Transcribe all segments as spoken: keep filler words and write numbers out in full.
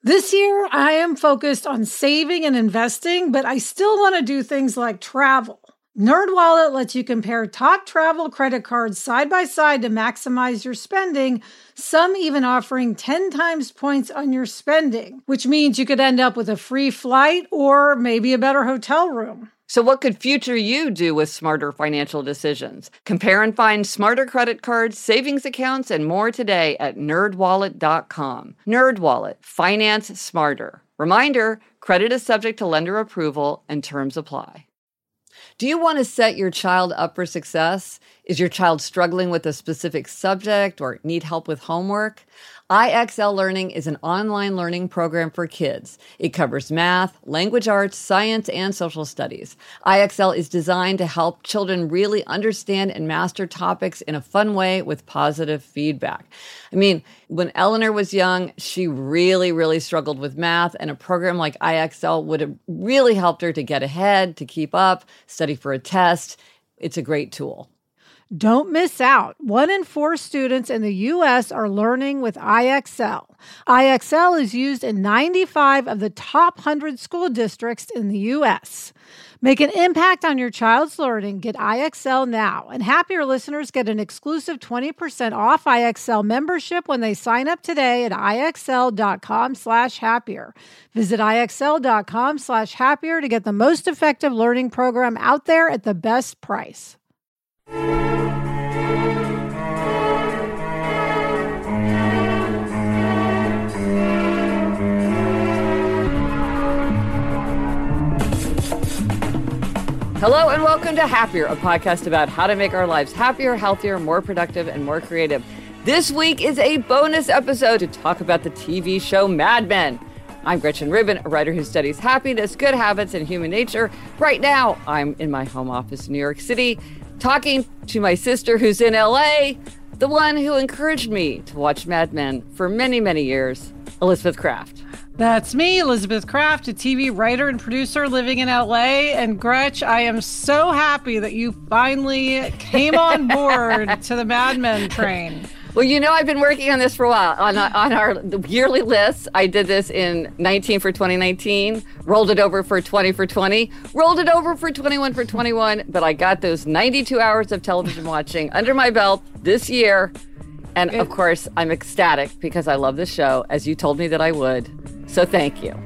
This year, I am focused on saving and investing, but I still want to do things like travel. NerdWallet lets you compare top travel credit cards side by side to maximize your spending, some even offering ten times points on your spending, which means you could end up with a free flight or maybe a better hotel room. So what could future you do with smarter financial decisions? Compare and find smarter credit cards, savings accounts, and more today at nerd wallet dot com. NerdWallet, finance smarter. Reminder, credit is subject to lender approval and terms apply. Do you want to set your child up for success? Is your child struggling with a specific subject or need help with homework? I X L Learning is an online learning program for kids. It covers math, language arts, science, and social studies. I X L is designed to help children really understand and master topics in a fun way with positive feedback. I mean, when Eleanor was young, she really, really struggled with math, and a program like I X L would have really helped her to get ahead, to keep up, study for a test. It's a great tool. Don't miss out. One in four students in the U S are learning with I X L. I X L is used in ninety-five of the top one hundred school districts in the U S. Make an impact on your child's learning. Get I X L now. And Happier listeners get an exclusive twenty percent off I X L membership when they sign up today at IXL.com slash happier. Visit IXL.com slash happier to get the most effective learning program out there at the best price. Hello and welcome to Happier, a podcast about how to make our lives happier, healthier, more productive, and more creative. This week is a bonus episode to talk about the T V show Mad Men. I'm Gretchen Rubin, a writer who studies happiness, good habits, and human nature. Right now, I'm in my home office in New York City, talking to my sister who's in L A, the one who encouraged me to watch Mad Men for many, many years, Elizabeth Craft. That's me, Elizabeth Craft, a T V writer and producer living in L A. And Gretch, I am so happy that you finally came on board to the Mad Men train. Well, you know, I've been working on this for a while. On, on our yearly list, I did this in nineteen for twenty nineteen, rolled it over for twenty for twenty, rolled it over for twenty-one for twenty-one, but I got those ninety-two hours of television watching under my belt this year. And of course, I'm ecstatic because I love this show, as you told me that I would. So thank you.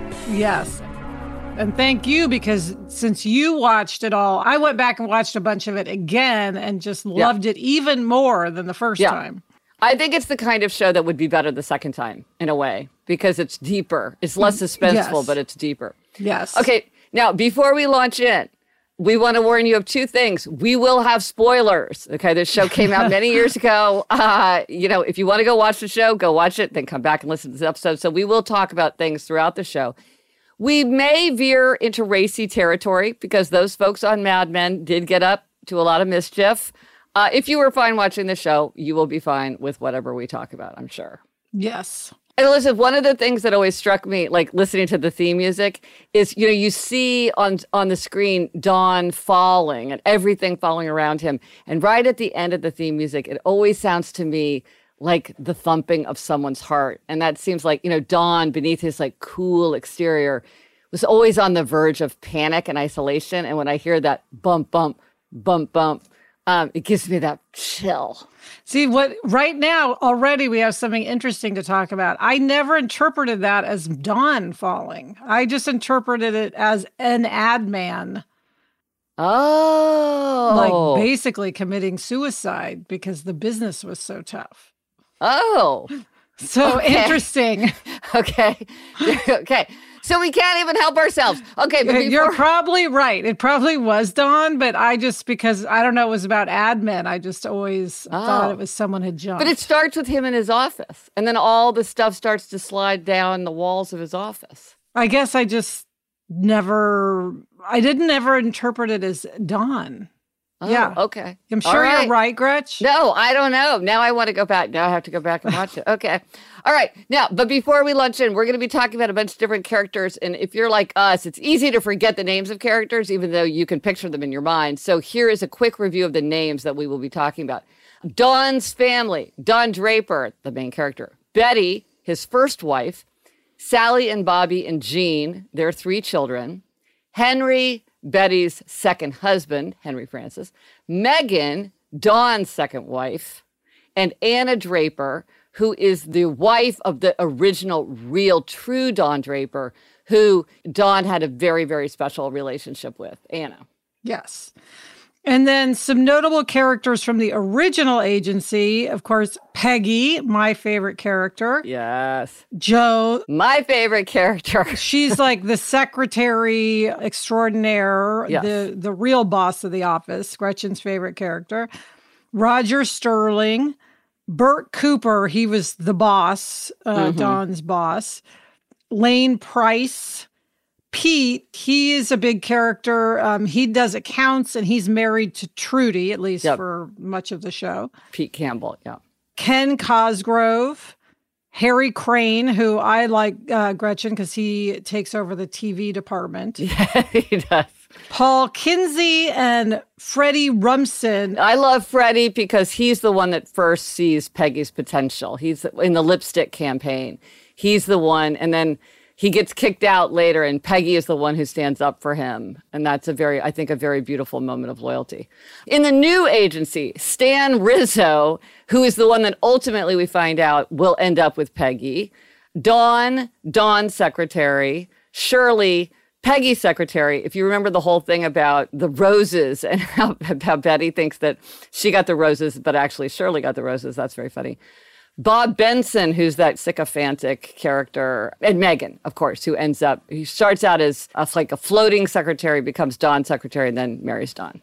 Yes. And thank you, because since you watched it all, I went back and watched a bunch of it again and just loved yeah. it even more than the first yeah. time. I think it's the kind of show that would be better the second time, in a way, because it's deeper. It's less suspenseful, yes. but it's deeper. Yes. Okay, now, before we launch in, we want to warn you of two things. We will have spoilers. Okay, this show came out many years ago. Uh, you know, if you want to go watch the show, go watch it, then come back and listen to this episode. So we will talk about things throughout the show. We may veer into racy territory because those folks on Mad Men did get up to a lot of mischief. Uh, if you were fine watching the show, you will be fine with whatever we talk about, I'm sure. Yes. And Elizabeth, one of the things that always struck me, like listening to the theme music, is, you know, you see on on the screen Don falling and everything falling around him. And right at the end of the theme music, it always sounds to me like the thumping of someone's heart. And that seems like, you know, Don, beneath his like cool exterior, was always on the verge of panic and isolation. And when I hear that bump, bump, bump, bump, um, it gives me that chill. See, what right now, already we have something interesting to talk about. I never interpreted that as Don falling. I just interpreted it as an ad man. Oh. Like basically committing suicide because the business was so tough. Oh. So okay. Interesting. Okay. Okay. So we can't even help ourselves. Okay, but before... You're probably right. It probably was Don, but I just, because I don't know, it was about ad men. I just always oh. thought it was someone had jumped. But it starts with him in his office, and then all the stuff starts to slide down the walls of his office. I guess I just never, I didn't ever interpret it as Don. Oh, yeah. Okay. I'm sure right. you're right, Gretch. No, I don't know. Now I want to go back. Now I have to go back and watch it. Okay. All right. Now, but before we launch in, we're going to be talking about a bunch of different characters. And if you're like us, it's easy to forget the names of characters, even though you can picture them in your mind. So here is a quick review of the names that we will be talking about. Don's family. Don Draper, the main character. Betty, his first wife. Sally and Bobby and Jean, their three children. Henry, Betty's second husband, Henry Francis. Megan, Dawn's second wife. And Anna Draper, who is the wife of the original, real, true Don Draper, who Don had a very, very special relationship with, Anna. Yes. And then some notable characters from the original agency. Of course, Peggy, my favorite character. Yes. Jo. My favorite character. She's like the secretary extraordinaire, Yes. the, the real boss of the office, Gretchen's favorite character. Roger Sterling. Bert Cooper, he was the boss, uh, Mm-hmm. Don's boss. Lane Price. Pete, he is a big character. Um, he does accounts, and he's married to Trudy, at least Yep. for much of the show. Pete Campbell, yeah. Ken Cosgrove. Harry Crane, who I like uh, Gretchen because he takes over the T V department. Yeah, he does. Paul Kinsey and Freddie Rumson. I love Freddie because he's the one that first sees Peggy's potential. He's in the lipstick campaign. He's the one, and then he gets kicked out later, and Peggy is the one who stands up for him. And that's a very, I think, a very beautiful moment of loyalty. In the new agency, Stan Rizzo, who is the one that ultimately we find out will end up with Peggy. Dawn, Dawn's secretary. Shirley, Peggy's secretary. If you remember the whole thing about the roses and how, how Betty thinks that she got the roses, but actually Shirley got the roses. That's very funny. Bob Benson, who's that sycophantic character, and Megan, of course, who ends up, he starts out as a, like a floating secretary, becomes Dawn's secretary, and then marries Dawn.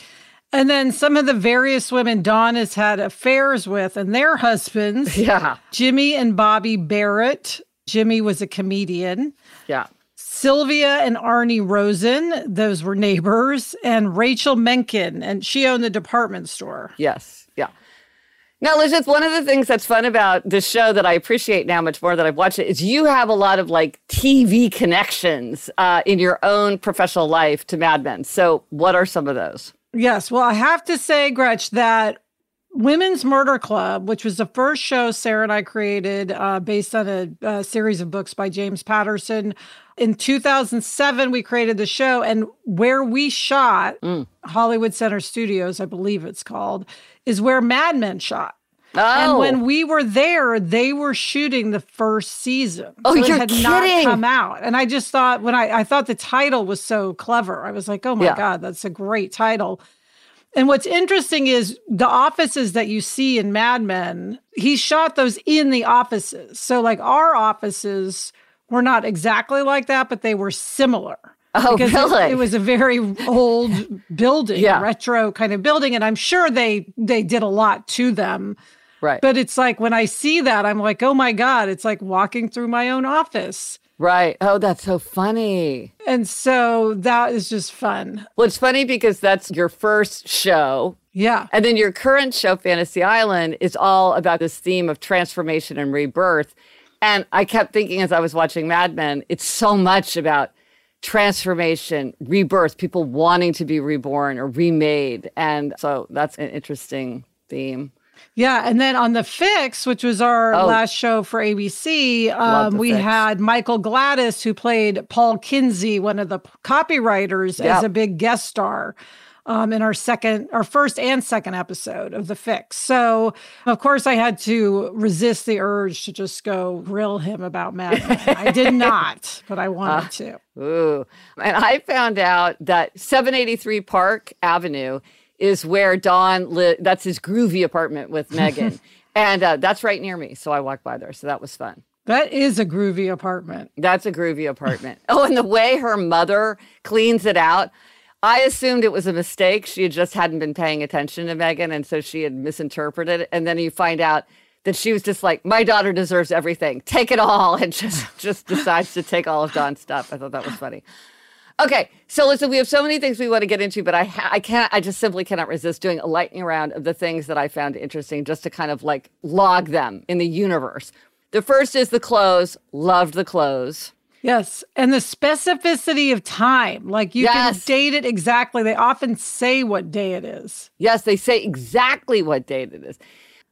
And then some of the various women Dawn has had affairs with and their husbands. Yeah. Jimmy and Bobby Barrett. Jimmy was a comedian. Yeah. Sylvia and Arnie Rosen, those were neighbors. And Rachel Menken, and she owned the department store. Yes. Yeah. Now, Elizabeth, one of the things that's fun about this show that I appreciate now much more that I've watched it is you have a lot of like T V connections uh, in your own professional life to Mad Men. So what are some of those? Yes. Well, I have to say, Gretch, that Women's Murder Club, which was the first show Sarah and I created uh, based on a, a series of books by James Patterson. In two thousand seven, we created the show, and where we shot, mm. Hollywood Center Studios, I believe it's called, is where Mad Men shot. Oh. And when we were there, they were shooting the first season. Oh, so you're it had kidding. not come out. And I just thought, when I, I thought the title was so clever, I was like, oh my yeah. God, that's a great title. And what's interesting is the offices that you see in Mad Men, he shot those in the offices. So like our offices were not exactly like that, but they were similar. Oh, because really? It, it was a very old building, yeah. retro kind of building. And I'm sure they they did a lot to them. Right. But it's like when I see that, I'm like, oh my God, it's like walking through my own office. Right. Oh, that's so funny. And so that is just fun. Well, it's funny because that's your first show. Yeah. And then your current show, Fantasy Island, is all about this theme of transformation and rebirth. And I kept thinking as I was watching Mad Men, it's so much about transformation, rebirth, people wanting to be reborn or remade. And so that's an interesting theme. Yeah. And then on The Fix, which was our oh. last show for A B C, um, we Fix. had Michael Gladys, who played Paul Kinsey, one of the copywriters, yep. as a big guest star. Um, in our second, our first and second episode of The Fix. So, of course, I had to resist the urge to just go grill him about Mad Men. I did not, but I wanted uh, to. Ooh. And I found out that seven eighty-three Park Avenue is where Don lived. That's his groovy apartment with Megan. and uh, that's right near me. So I walked by there. So that was fun. That is a groovy apartment. That's a groovy apartment. Oh, and the way her mother cleans it out. I assumed it was a mistake. She just hadn't been paying attention to Megan, and so she had misinterpreted it. And then you find out that she was just like, my daughter deserves everything. Take it all, and just, just decides to take all of Don's stuff. I thought that was funny. Okay, so listen, we have so many things we want to get into, but I ha- I can't, I just simply cannot resist doing a lightning round of the things that I found interesting just to kind of like log them in the universe. The first is the clothes. Loved the clothes. Yes. And the specificity of time. Like you yes. can date it exactly. They often say what day it is. Yes, they say exactly what date it is.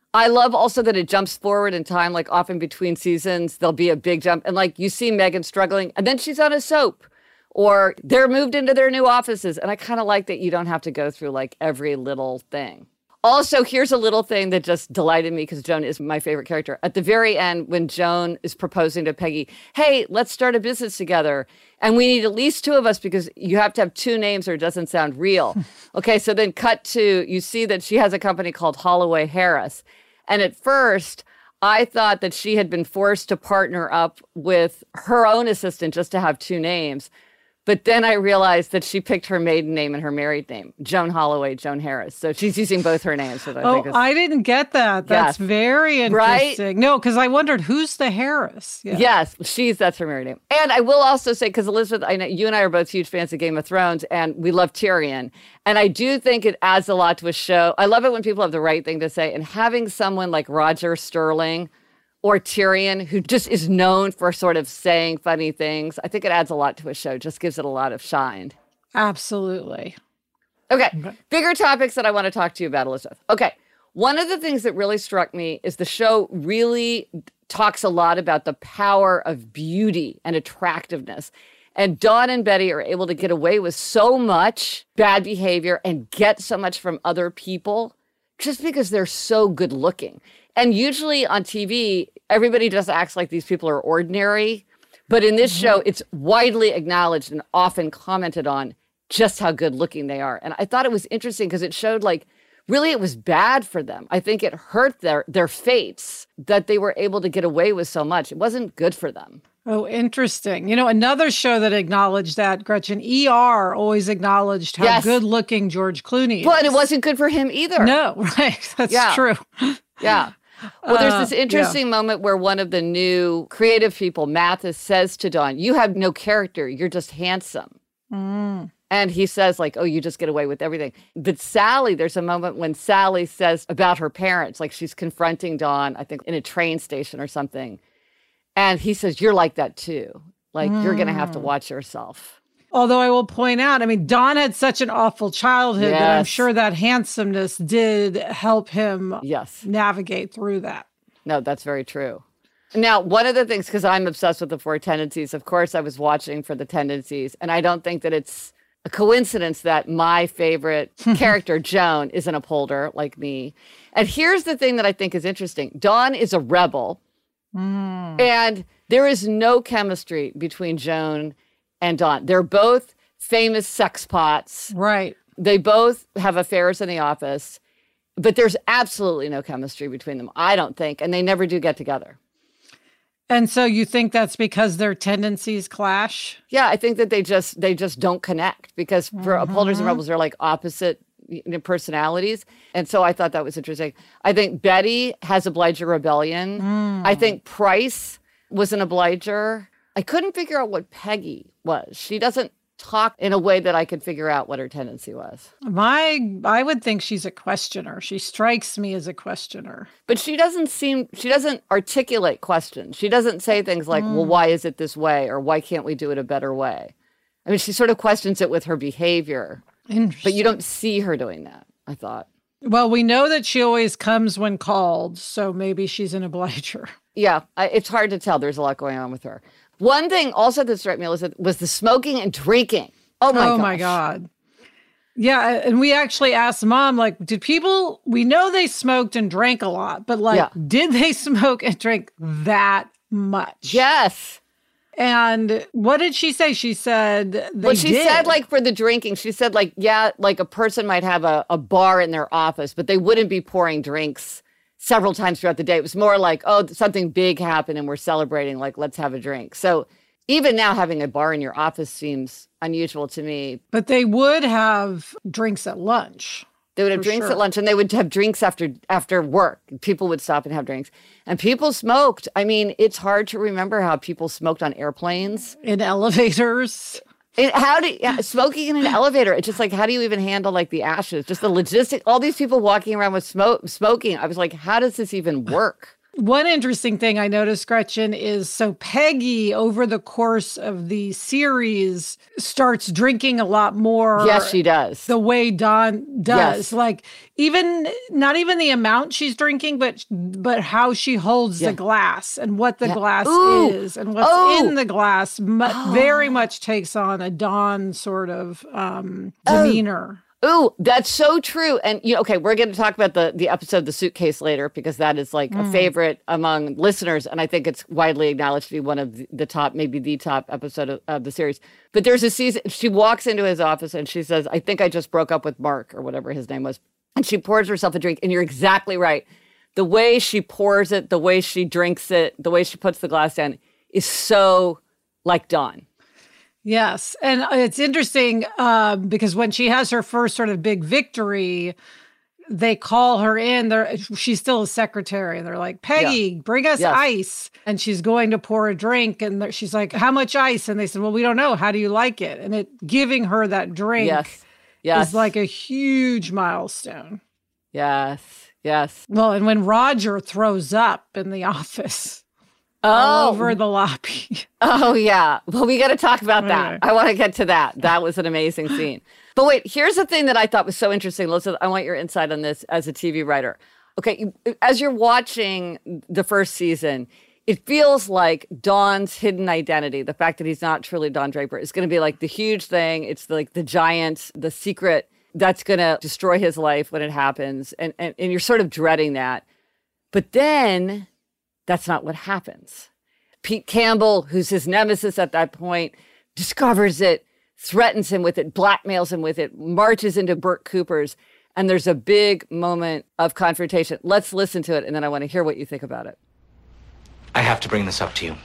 I love also that it jumps forward in time, like often between seasons, there'll be a big jump. And like you see Megan struggling and then she's on a soap or they're moved into their new offices. And I kind of like that you don't have to go through like every little thing. Also, here's a little thing that just delighted me because Joan is my favorite character. At the very end, when Joan is proposing to Peggy, hey, let's start a business together. And we need at least two of us because you have to have two names or it doesn't sound real. Okay, so then cut to, you see that she has a company called Holloway Harris. And at first, I thought that she had been forced to partner up with her own assistant just to have two names. But then I realized that she picked her maiden name and her married name, Joan Holloway, Joan Harris. So she's using both her names. So I oh, think is, I didn't get that. That's yes. very interesting. Right? No, because I wondered, who's the Harris? Yeah. Yes, she's, that's her married name. And I will also say, because Elizabeth, I know you and I are both huge fans of Game of Thrones, and we love Tyrion. And I do think it adds a lot to a show. I love it when people have the right thing to say. And having someone like Roger Sterling or Tyrion, who just is known for sort of saying funny things, I think it adds a lot to a show, just gives it a lot of shine. Absolutely. Okay, okay. Bigger topics that I want to talk to you about, Elizabeth. Okay, one of the things that really struck me is the show really talks a lot about the power of beauty and attractiveness. And Dawn and Betty are able to get away with so much bad behavior and get so much from other people just because they're so good looking. And usually on T V, everybody just acts like these people are ordinary. But in this mm-hmm. show, it's widely acknowledged and often commented on just how good looking they are. And I thought it was interesting because it showed like, really, it was bad for them. I think it hurt their, their fates that they were able to get away with so much. It wasn't good for them. Oh, interesting. You know, another show that acknowledged that, Gretchen, E R always acknowledged how yes. good looking George Clooney is. But it wasn't good for him either. No, right. That's yeah. true. Yeah. Well, there's this interesting uh, yeah. moment where one of the new creative people, Mathis, says to Dawn, you have no character. You're just handsome. Mm. And he says, like, oh, you just get away with everything. But Sally, there's a moment when Sally says about her parents, like she's confronting Dawn, I think, in a train station or something. And he says, you're like that, too. Like, mm. you're going to have to watch yourself. Although I will point out, I mean, Dawn had such an awful childhood yes. that I'm sure that handsomeness did help him yes. navigate through that. No, that's very true. Now, one of the things, because I'm obsessed with the four tendencies, of course, I was watching for the tendencies, and I don't think that it's a coincidence that my favorite character, Joan, is an upholder like me. And here's the thing that I think is interesting. Dawn is a rebel, mm. and there is no chemistry between Joan and Dawn. They're both famous sex pots. Right. They both have affairs in the office, but there's absolutely no chemistry between them, I don't think, and they never do get together. And so you think that's because their tendencies clash? Yeah, I think that they just they just don't connect because for mm-hmm. upholders and rebels, they're like opposite personalities. And so I thought that was interesting. I think Betty has obliger rebellion. Mm. I think Price was an obliger. I couldn't figure out what Peggy was. She doesn't talk in a way that I could figure out what her tendency was. My, I would think she's a questioner. She strikes me as a questioner. But she doesn't seem, she doesn't articulate questions. She doesn't say things like, mm. well, why is it this way? Or why can't we do it a better way? I mean, she sort of questions it with her behavior. Interesting. But you don't see her doing that, I thought. Well, we know that she always comes when called, so maybe she's an obliger. Yeah, I, it's hard to tell. There's a lot going on with her. One thing also that struck me was, was the smoking and drinking. Oh, my God. Oh, my God. Yeah, and we actually asked Mom, like, did people, we know they smoked and drank a lot, but, like, yeah. did they smoke and drink that much? Yes. And what did she say? She said they Well, she did. said, like, for the drinking, she said, like, yeah, like a person might have a, a bar in their office, but they wouldn't be pouring drinks several times throughout the day. It was more like, oh, something big happened and we're celebrating, like, let's have a drink. So even now having a bar in your office seems unusual to me. But they would have drinks at lunch. They would have drinks sure. at lunch and they would have drinks after after work. People would stop and have drinks. And people smoked. I mean, it's hard to remember how people smoked on airplanes. In elevators. It, how do yeah, smoking in an elevator? It's just like, how do you even handle like the ashes? Just the logistic, all these people walking around with smoke, smoking. I was like, how does this even work? One interesting thing I noticed, Gretchen, is so Peggy, over the course of the series, starts drinking a lot more. Yes, she does. The way Dawn does. Yes. Like, even, not even the amount she's drinking, but but how she holds Yeah. the glass and what the Yeah. glass Ooh. is and what's Oh. in the glass mu- Oh. very much takes on a Dawn sort of um, Oh. demeanor. Ooh, that's so true. And, you know, okay, we're going to talk about the, the episode, The Suitcase, later, because that is like Mm. a favorite among listeners. And I think it's widely acknowledged to be one of the, the top, maybe the top episode of, of the series. But there's a season, she walks into his office and she says, I think I just broke up with Mark, or whatever his name was. And she pours herself a drink. And you're exactly right. The way she pours it, the way she drinks it, the way she puts the glass down is so like Dawn. Yes. And it's interesting um, because when she has her first sort of big victory, they call her in. They're, she's still a secretary. And they're like, Peggy, Yeah. bring us Yes. ice. And she's going to pour a drink. And they're- she's like, how much ice? And they said, well, we don't know. How do you like it? And it giving her that drink Yes. Yes. is like a huge milestone. Yes. Yes. Well, and when Roger throws up in the office all over the lobby. Oh, yeah. Well, we got to talk about that. Anyway. I want to get to that. That was an amazing scene. But wait, here's the thing that I thought was so interesting. Listen, I want your insight on this as a T V writer. Okay, you- as you're watching the first season, it feels like Dawn's hidden identity, the fact that he's not truly Don Draper, is going to be like the huge thing. It's like the giant, the secret that's going to destroy his life when it happens. And, and, and you're sort of dreading that. But then that's not what happens. Pete Campbell, who's his nemesis at that point, discovers it, threatens him with it, blackmails him with it, marches into Burt Cooper's, and there's a big moment of confrontation. Let's listen to it, and then I want to hear what you think about it. I have to bring this up to you.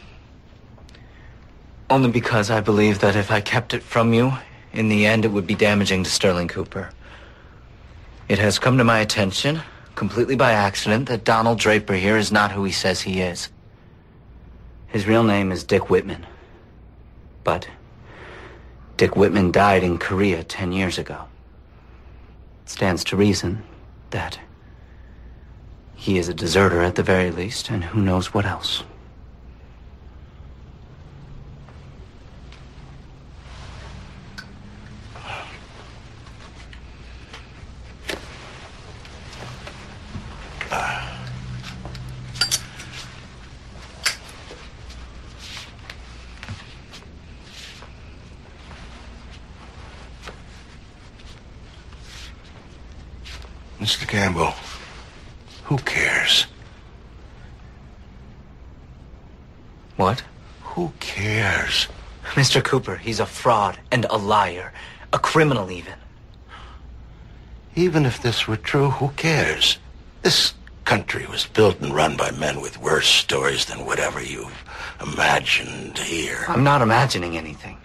Only because I believe that if I kept it from you, in the end it would be damaging to Sterling Cooper. It has come to my attention, completely by accident, that Donald Draper here is not who he says he is. His real name is Dick Whitman. But Dick Whitman died in Korea ten years ago. It stands to reason that he is a deserter at the very least, and who knows what else. Mister Campbell, who cares? What? Who cares? Mister Cooper, he's a fraud and a liar. A criminal, even. Even if this were true, who cares? This country was built and run by men with worse stories than whatever you've imagined here. I'm not imagining anything.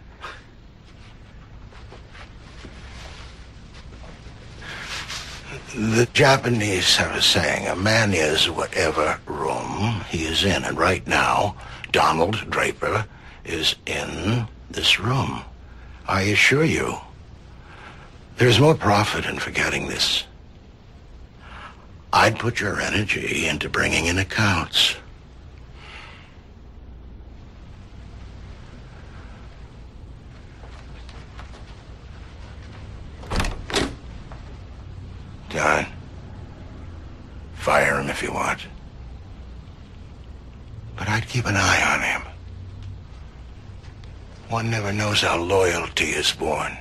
The Japanese have a saying, a man is whatever room he is in. And right now, Donald Draper is in this room. I assure you, there's more profit in forgetting this. I'd put your energy into bringing in accounts. John, fire him if you want. But I'd keep an eye on him. One never knows how loyalty is born.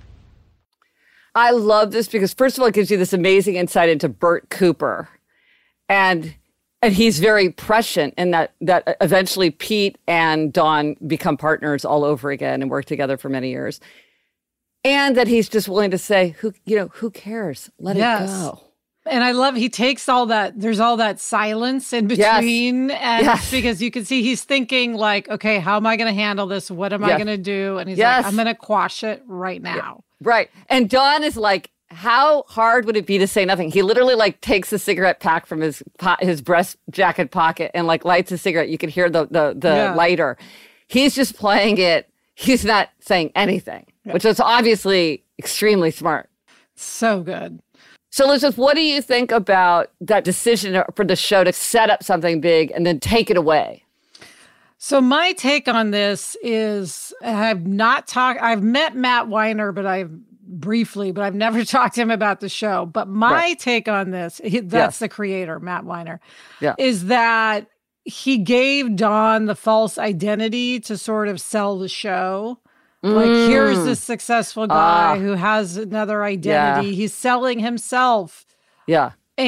I love this because, first of all, it gives you this amazing insight into Burt Cooper. And and he's very prescient in that that eventually Pete and Dawn become partners all over again and work together for many years. And that he's just willing to say, who you know, who cares? Let Yes. it go. And I love he takes all that, there's all that silence in Yes. between. And Yes. because you can see he's thinking like, okay, how am I going to handle this? What am I Yes. going to do? And he's Yes. like, I'm going to quash it right now. Right. And Dawn is like, how hard would it be to say nothing? He literally like takes the cigarette pack from his po- his breast jacket pocket and like lights a cigarette. You can hear the the, the Yeah. lighter. He's just playing it. He's not saying anything, Yeah. which is obviously extremely smart. So good. So, Elizabeth, what do you think about that decision for the show to set up something big and then take it away? So my take on this is I've not talked, I've met Matt Weiner, but I've briefly, but I've never talked to him about the show. But my right. take on this, he, that's yes. the creator, Matt Weiner, yeah. is that he gave Don the false identity to sort of sell the show. Mm. Like, here's this successful guy uh, who has another identity. Yeah. He's selling himself. Yeah.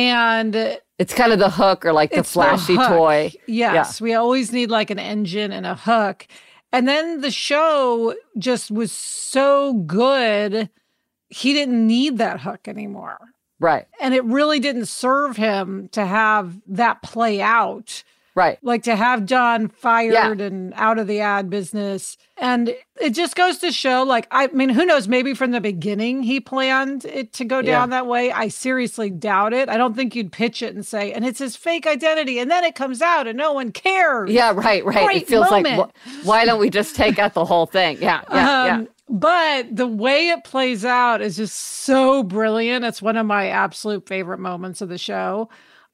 And it's kind of the hook or like the flashy the toy. Yes. Yeah. We always need like an engine and a hook. And then the show just was so good, he didn't need that hook anymore. Right. And it really didn't serve him to have that play out. Right. Like to have Don fired yeah. and out of the ad business. And it just goes to show, like, I mean, who knows, maybe from the beginning he planned it to go down yeah. that way. I seriously doubt it. I don't think you'd pitch it and say, and it's his fake identity. And then it comes out and no one cares. Yeah, right, right. Great it feels moment. like, wh- why don't we just take out the whole thing? Yeah, yeah, um, yeah. But the way it plays out is just so brilliant. It's one of my absolute favorite moments of the show.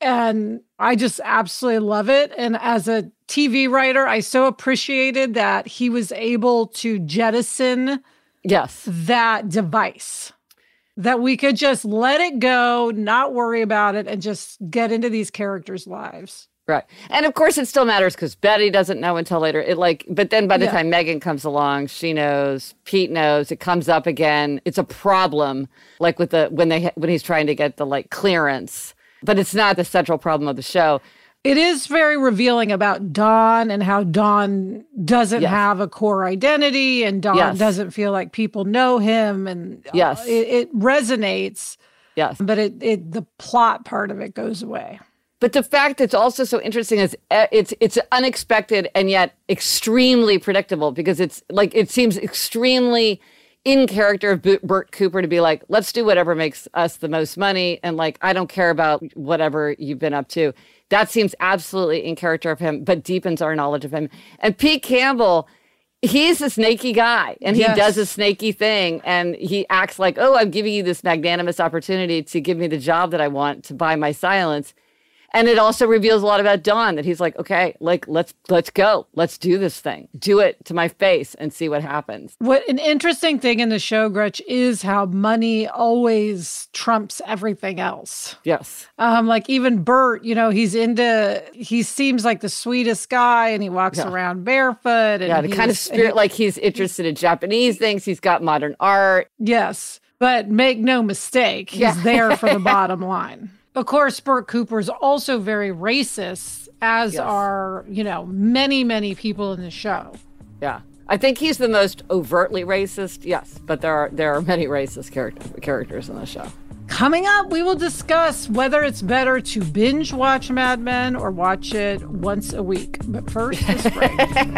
And I just absolutely love it. And as a T V writer, I so appreciated that he was able to jettison yes. that device, that we could just let it go, not worry about it, and just get into these characters' lives. Right. And of course, it still matters because Betty doesn't know until later. It like, but then by the yeah. time Megan comes along, she knows, Pete knows, it comes up again. It's a problem, like with the, when they, when he's trying to get the like clearance. But it's not the central problem of the show. It is very revealing about Don and how Don doesn't yes. have a core identity and Don yes. doesn't feel like people know him. And yes. it, it resonates. Yes. But it, it the plot part of it goes away. But the fact that's also so interesting is it's it's unexpected and yet extremely predictable because it's like it seems extremely in character of Bert Cooper to be like, let's do whatever makes us the most money. And like, I don't care about whatever you've been up to. That seems absolutely in character of him, but deepens our knowledge of him. And Pete Campbell, he's a snaky guy and he yes. does a snaky thing. And he acts like, oh, I'm giving you this magnanimous opportunity to give me the job that I want to buy my silence. And it also reveals a lot about Don, that he's like, okay, like, let's let's go. Let's do this thing. Do it to my face and see what happens. What an interesting thing in the show, Gretch, is how money always trumps everything else. Yes. Um, like even Bert, you know, he's into, he seems like the sweetest guy and he walks yeah. around barefoot. And yeah, the kind of spirit, he, like he's interested in Japanese things. He's got modern art. Yes. But make no mistake, he's yeah. there for the bottom line. Of course, Bert Cooper is also very racist, as yes. are, you know, many, many people in the show. Yeah. I think he's the most overtly racist, yes, but there are there are many racist character, characters in the show. Coming up, we will discuss whether it's better to binge watch Mad Men or watch it once a week. But first, this break.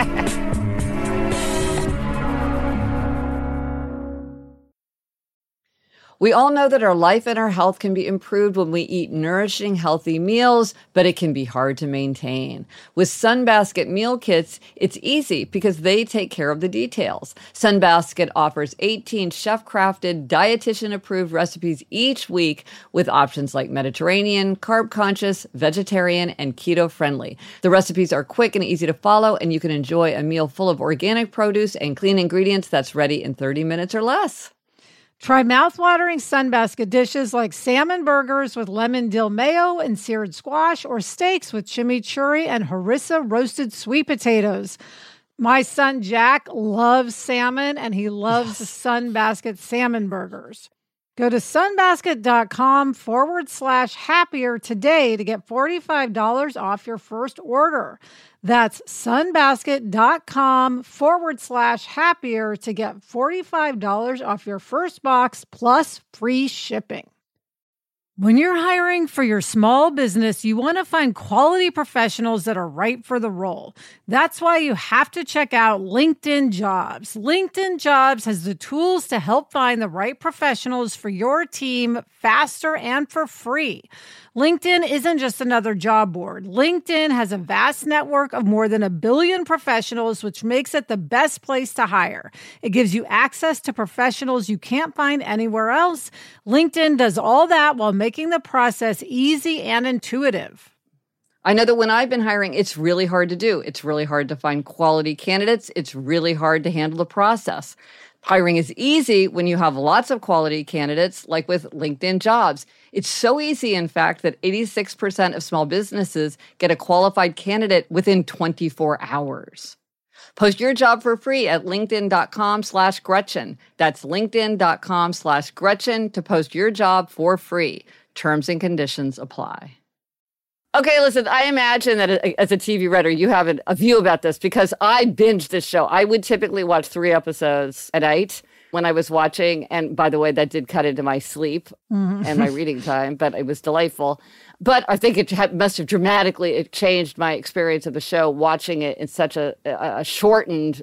We all know that our life and our health can be improved when we eat nourishing, healthy meals, but it can be hard to maintain. With Sunbasket meal kits, it's easy because they take care of the details. Sunbasket offers eighteen chef-crafted, dietitian-approved recipes each week with options like Mediterranean, carb-conscious, vegetarian, and keto-friendly. The recipes are quick and easy to follow, and you can enjoy a meal full of organic produce and clean ingredients that's ready in thirty minutes or less. Try mouthwatering Sunbasket dishes like salmon burgers with lemon dill mayo and seared squash, or steaks with chimichurri and harissa roasted sweet potatoes. My son Jack loves salmon, and he loves yes. Sunbasket salmon burgers. Go to sunbasket.com forward slash happier today to get forty-five dollars off your first order. That's sunbasket.com forward slash happier to get forty-five dollars off your first box plus free shipping. When you're hiring for your small business, you want to find quality professionals that are right for the role. That's why you have to check out LinkedIn Jobs. LinkedIn Jobs has the tools to help find the right professionals for your team faster and for free. LinkedIn isn't just another job board. LinkedIn has a vast network of more than a billion professionals, which makes it the best place to hire. It gives you access to professionals you can't find anywhere else. LinkedIn does all that while making the process easy and intuitive. I know that when I've been hiring, it's really hard to do. It's really hard to find quality candidates. It's really hard to handle the process. Hiring is easy when you have lots of quality candidates, like with LinkedIn Jobs. It's so easy, in fact, that eighty-six percent of small businesses get a qualified candidate within twenty-four hours. Post your job for free at linkedin.com slash Gretchen. That's linkedin.com slash Gretchen to post your job for free. Terms and conditions apply. Okay, listen, I imagine that as a T V writer, you have a view about this because I binged this show. I would typically watch three episodes a night when I was watching. And by the way, that did cut into my sleep mm-hmm. and my reading time, but it was delightful. But I think it had, must have dramatically it changed my experience of the show, watching it in such a, a shortened,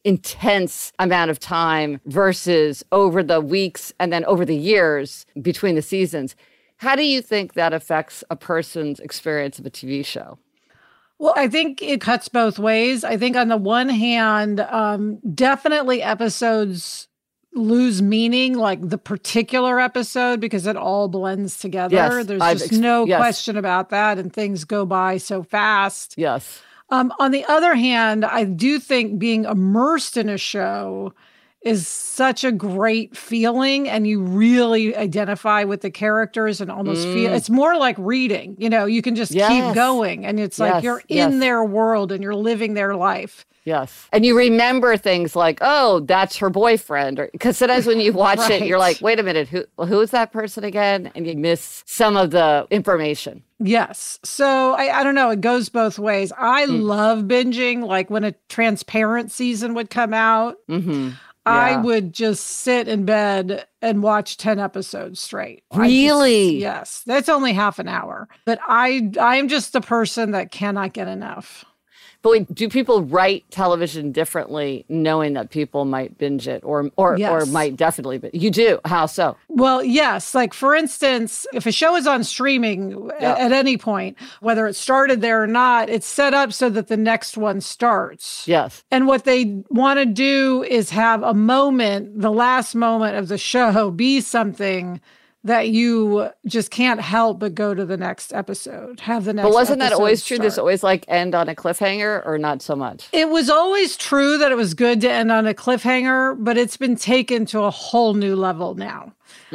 intense amount of time versus over the weeks and then over the years between the seasons. How do you think that affects a person's experience of a T V show? Well, I think it cuts both ways. I think on the one hand, um, definitely episodes lose meaning, like the particular episode, because it all blends together. Yes, There's I've just ex- no yes. question about that, and things go by so fast. Yes. Um, on the other hand, I do think being immersed in a show is such a great feeling, and you really identify with the characters and almost mm. feel it's more like reading. You know, you can just yes. keep going, and it's yes. like you're in yes. their world and you're living their life. Yes. And you remember things like, oh, that's her boyfriend. Or because sometimes when you watch right. it, you're like, wait a minute, who who is that person again? And you miss some of the information. Yes. So I, I don't know. It goes both ways. I mm. love binging, like when a Transparent season would come out. Mm-hmm. I Yeah. would just sit in bed and watch ten episodes straight. Really? Just, yes. That's only half an hour. But I I'm just the person that cannot get enough. But wait, do people write television differently knowing that people might binge it or or, Yes. or might definitely binge? You do? How so? Well, yes. Like, for instance, if a show is on streaming Yeah. at any point, whether it started there or not, it's set up so that the next one starts. Yes. And what they want to do is have a moment, the last moment of the show, be something that you just can't help but go to the next episode, have the next But wasn't that episode always true? start. This always like end on a cliffhanger or not so much? It was always true that it was good to end on a cliffhanger, but it's been taken to a whole new level now.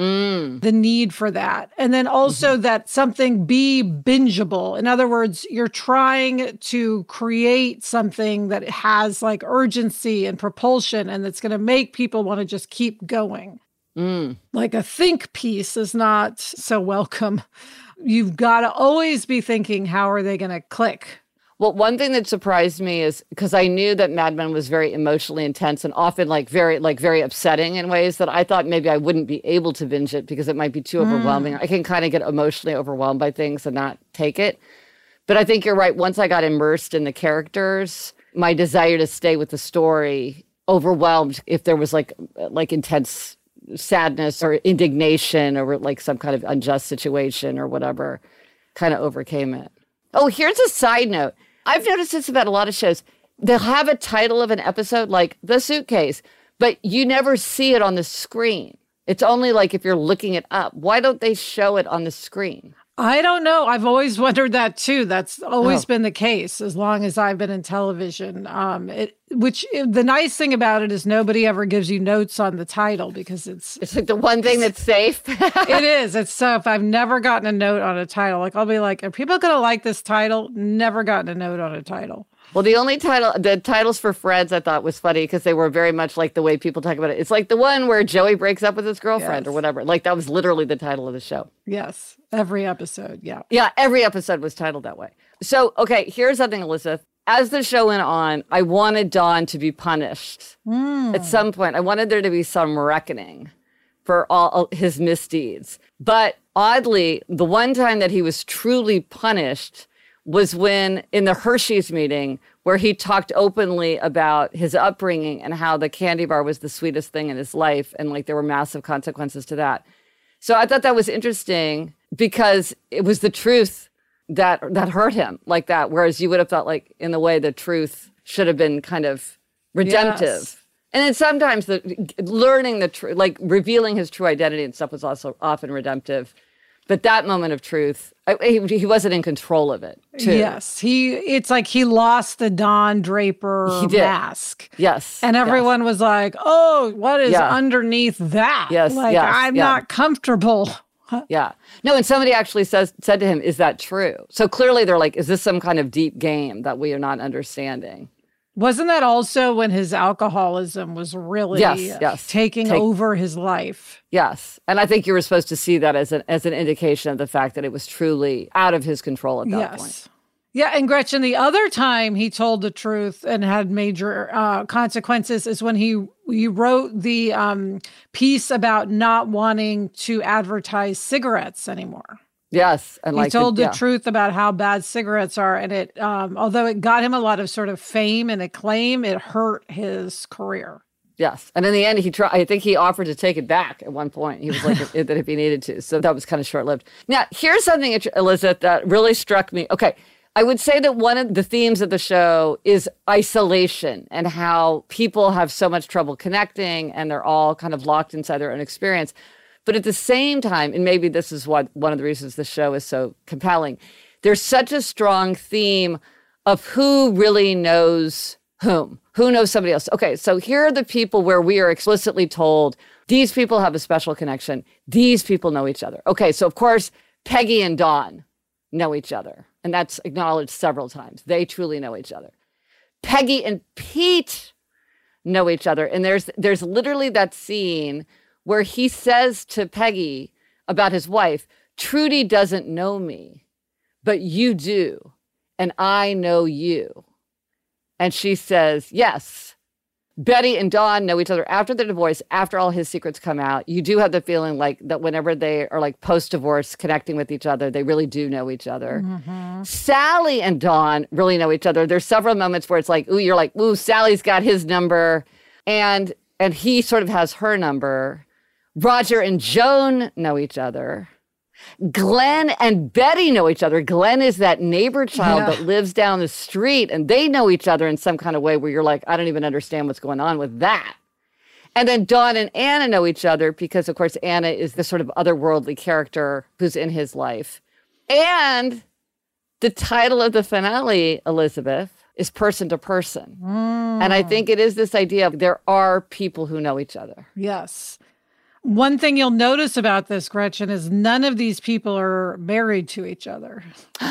Mm. The need for that. And then also mm-hmm. that something be bingeable. In other words, you're trying to create something that has like urgency and propulsion and that's going to make people want to just keep going. Mm. Like a think piece is not so welcome. You've got to always be thinking, how are they going to click? Well, one thing that surprised me is because I knew that Mad Men was very emotionally intense and often like very, like very upsetting in ways that I thought maybe I wouldn't be able to binge it because it might be too mm. overwhelming. I can kind of get emotionally overwhelmed by things and not take it. But I think you're right. Once I got immersed in the characters, my desire to stay with the story overwhelmed if there was like like intense sadness or indignation or like some kind of unjust situation or whatever kind of overcame it. Oh, here's a side note. I've noticed this about a lot of shows. They'll have a title of an episode like The Suitcase, but you never see it on the screen. It's only like if you're looking it up. Why don't they show it on the screen? I don't know. I've always wondered that too. That's always Oh. been the case as long as I've been in television. Um, it, which the nice thing about it is nobody ever gives you notes on the title because it's It's like the one thing that's safe. it is. It's tough. I've never gotten a note on a title. Like I'll be like, are people going to like this title? Never gotten a note on a title. Well, the only title, the titles for Friends I thought was funny because they were very much like the way people talk about it. It's like the one where Joey breaks up with his girlfriend Yes. or whatever. Like that was literally the title of the show. Yes. Every episode. Yeah. Yeah, every episode was titled that way. So, okay, here's something, Elizabeth. As the show went on, I wanted Don to be punished. Mm. At some point, I wanted there to be some reckoning for all his misdeeds. But oddly, the one time that he was truly punished was when in the Hershey's meeting where he talked openly about his upbringing and how the candy bar was the sweetest thing in his life. And like there were massive consequences to that. So I thought that was interesting because it was the truth that that hurt him like that. Whereas you would have thought like in the way the truth should have been kind of redemptive. Yes. And then sometimes the learning the truth, like revealing his true identity and stuff was also often redemptive. But that moment of truth, I, he, he wasn't in control of it, too. Yes. He. It's like he lost the Don Draper He did. mask. Yes. And everyone yes. was like, oh, what is Yeah. underneath that? Yes, Like, yes, I'm yeah. not comfortable. Yeah. No, and somebody actually says said to him, is that true? So clearly they're like, is this some kind of deep game that we are not understanding? Wasn't that also when his alcoholism was really Yes, yes. taking Take- over his life? Yes. And I think you were supposed to see that as an as an indication of the fact that it was truly out of his control at that Yes. point. Yeah, and Gretchen, the other time he told the truth and had major uh, consequences is when he he wrote the um, piece about not wanting to advertise cigarettes anymore. Yes. And He like told the yeah. truth about how bad cigarettes are, and it, um, although it got him a lot of sort of fame and acclaim, it hurt his career. Yes. And in the end, he tried, I think he offered to take it back at one point. He was like, if, that if he needed to. So that was kind of short lived. Now, here's something, Elizabeth, that really struck me. Okay. I would say that one of the themes of the show is isolation and how people have so much trouble connecting and they're all kind of locked inside their own experience. But at the same time, and maybe this is what one of the reasons the show is so compelling, there's such a strong theme of who really knows whom, who knows somebody else. Okay, so here are the people where we are explicitly told these people have a special connection. These people know each other. Okay, so of course, Peggy and Don know each other. And that's acknowledged several times. They truly know each other. Peggy and Pete know each other. And there's there's literally that scene where he says to Peggy about his wife, Trudy doesn't know me, but you do. And I know you. And she says, yes. Betty and Don know each other after their divorce, after all his secrets come out. You do have the feeling like that whenever they are like post-divorce connecting with each other, they really do know each other. Mm-hmm. Sally and Don really know each other. There's several moments where it's like, ooh, you're like, ooh, Sally's got his number. And and he sort of has her number. Roger and Joan know each other. Glenn and Betty know each other. Glenn is that neighbor child Yeah. that lives down the street, and they know each other in some kind of way where you're like, I don't even understand what's going on with that. And then Dawn and Anna know each other because, of course, Anna is the sort of otherworldly character who's in his life. And the title of the finale, Elizabeth, is Person to Person. Mm. And I think it is this idea of there are people who know each other. Yes. One thing you'll notice about this, Gretchen, is none of these people are married to each other.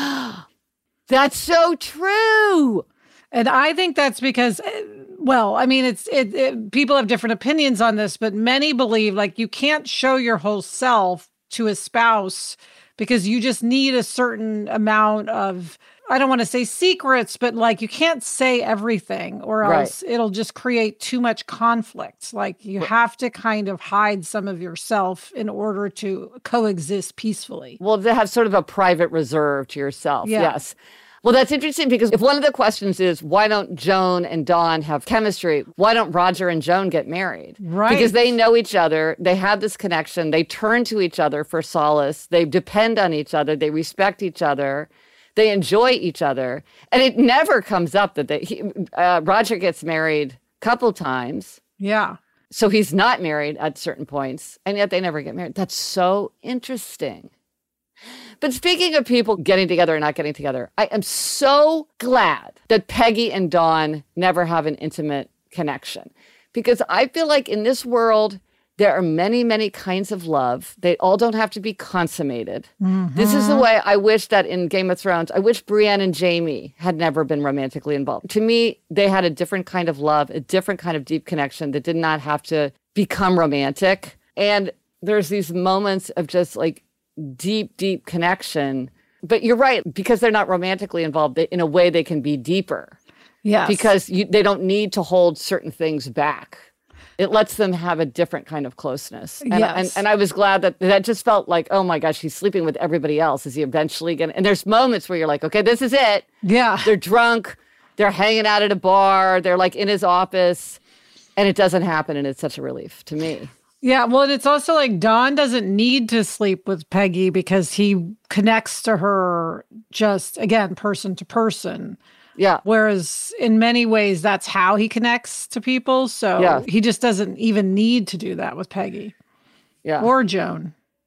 That's so true. And I think that's because, well, I mean, it's it, it, people have different opinions on this, but many believe like you can't show your whole self to a spouse because you just need a certain amount of, I don't want to say secrets, but like you can't say everything or else right. it'll just create too much conflict. Like you have to kind of hide some of yourself in order to coexist peacefully. Well, to have sort of a private reserve to yourself. Yeah. Yes. Well, that's interesting because if one of the questions is, why don't Joan and Dawn have chemistry? Why don't Roger and Joan get married? Right. Because they know each other. They have this connection. They turn to each other for solace. They depend on each other. They respect each other. They enjoy each other. And it never comes up that they, he, uh, Roger gets married a couple times. Yeah. So he's not married at certain points, and yet they never get married. That's so interesting. But speaking of people getting together and not getting together, I am so glad that Peggy and Dawn never have an intimate connection. Because I feel like in this world, there are many, many kinds of love. They all don't have to be consummated. Mm-hmm. This is the way I wish that in Game of Thrones, I wish Brienne and Jaime had never been romantically involved. To me, they had a different kind of love, a different kind of deep connection that did not have to become romantic. And there's these moments of just like deep, deep connection. But you're right, because they're not romantically involved, they, in a way they can be deeper. Yes. Because you, they don't need to hold certain things back. It lets them have a different kind of closeness. And, yes. and, and I was glad that that just felt like, oh my gosh, he's sleeping with everybody else. Is he eventually going to? And there's moments where you're like, okay, this is it. Yeah. They're drunk. They're hanging out at a bar. They're like in his office. And it doesn't happen. And it's such a relief to me. Yeah, well, and it's also like Don doesn't need to sleep with Peggy because he connects to her just, again, person to person. Yeah. Whereas in many ways, that's how he connects to people. So yeah. he just doesn't even need to do that with Peggy. Yeah. Or Joan.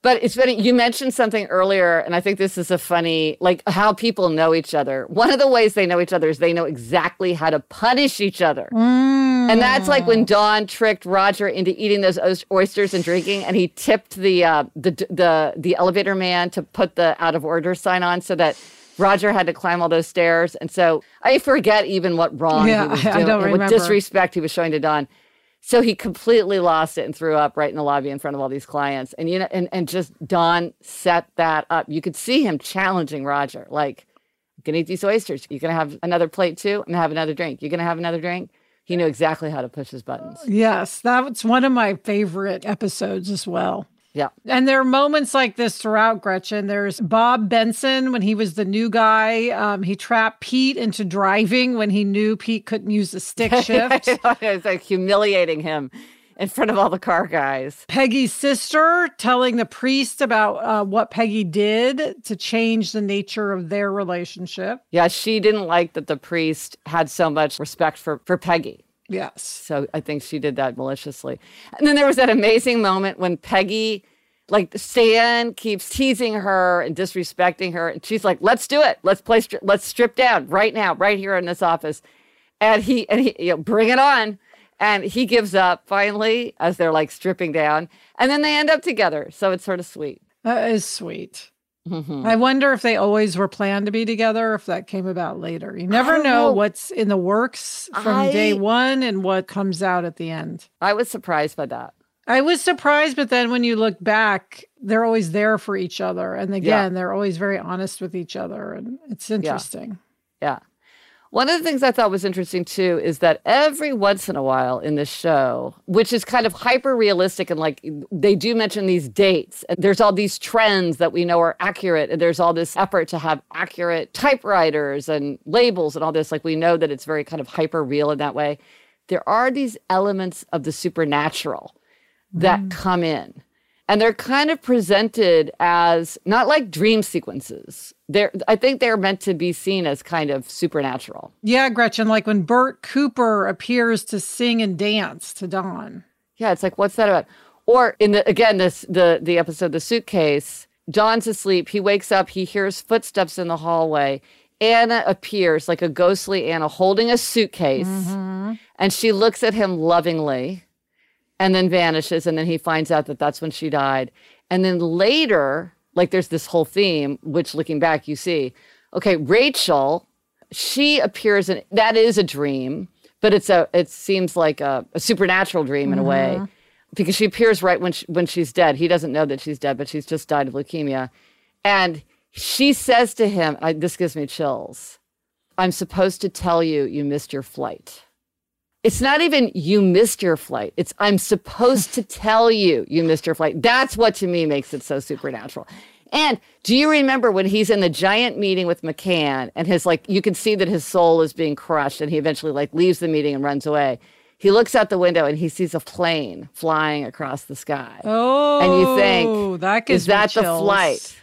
But it's funny, you mentioned something earlier, and I think this is a funny, like how people know each other. One of the ways they know each other is they know exactly how to punish each other. Mm. And that's like when Dawn tricked Roger into eating those oysters and drinking, and he tipped the uh, the the the elevator man to put the out of order sign on so that Roger had to climb all those stairs. And so I forget even what wrong yeah, he was doing, I don't and remember. what disrespect he was showing to Dawn. So he completely lost it and threw up right in the lobby in front of all these clients. And you know, and, and just Dawn set that up. You could see him challenging Roger, like, you can eat these oysters. You're going to have another plate too? I'm going to have another drink. You're going to have another drink? He knew exactly how to push his buttons. Yes, that's one of my favorite episodes as well. Yeah. And there are moments like this throughout, Gretchen. There's Bob Benson when he was the new guy. Um, he trapped Pete into driving when he knew Pete couldn't use the stick shift. It's like humiliating him in front of all the car guys. Peggy's sister telling the priest about uh, what Peggy did to change the nature of their relationship. Yeah, she didn't like that the priest had so much respect for, for Peggy. Yes. So I think she did that maliciously. And then there was that amazing moment when Peggy, like Stan keeps teasing her and disrespecting her. And she's like, let's do it. Let's play, stri- let's strip down right now, right here in this office. And he, and he, you know, bring it on. And he gives up finally as they're like stripping down. And then they end up together. So it's sort of sweet. That is sweet. Mm-hmm. I wonder if they always were planned to be together, or if that came about later. You never know, know what's in the works from I, day one and what comes out at the end. I was surprised by that. I was surprised, but then when you look back, they're always there for each other. And again, Yeah. they're always very honest with each other. And it's interesting. Yeah. One of the things I thought was interesting, too, is that every once in a while in this show, which is kind of hyper realistic, and like they do mention these dates, and there's all these trends that we know are accurate, and there's all this effort to have accurate typewriters and labels and all this. Like we know that it's very kind of hyper real in that way. There are these elements of the supernatural that mm. come in. And they're kind of presented as not like dream sequences. They're, I think they're meant to be seen as kind of supernatural. Yeah, Gretchen, like when Bert Cooper appears to sing and dance to Dawn. Yeah, it's like, what's that about? Or in the again, this the the episode, The Suitcase, John's asleep. He wakes up. He hears footsteps in the hallway. Anna appears like a ghostly Anna holding a suitcase. Mm-hmm. And she looks at him lovingly. And then vanishes, and then he finds out that that's when she died. And then later, like there's this whole theme, which looking back, you see, okay, Rachel, she appears in, that is a dream, but it's a, it seems like a, a supernatural dream in mm-hmm. a way, because she appears right when she, when she's dead. He doesn't know that she's dead, but she's just died of leukemia. And she says to him, I, this gives me chills, I'm supposed to tell you you missed your flight. It's not even you missed your flight. It's I'm supposed to tell you you missed your flight. That's what to me makes it so supernatural. And do you remember when he's in the giant meeting with McCann and his like, you can see that his soul is being crushed and he eventually like leaves the meeting and runs away. He looks out the window and he sees a plane flying across the sky. Oh, and you think, that gives is that me the flight?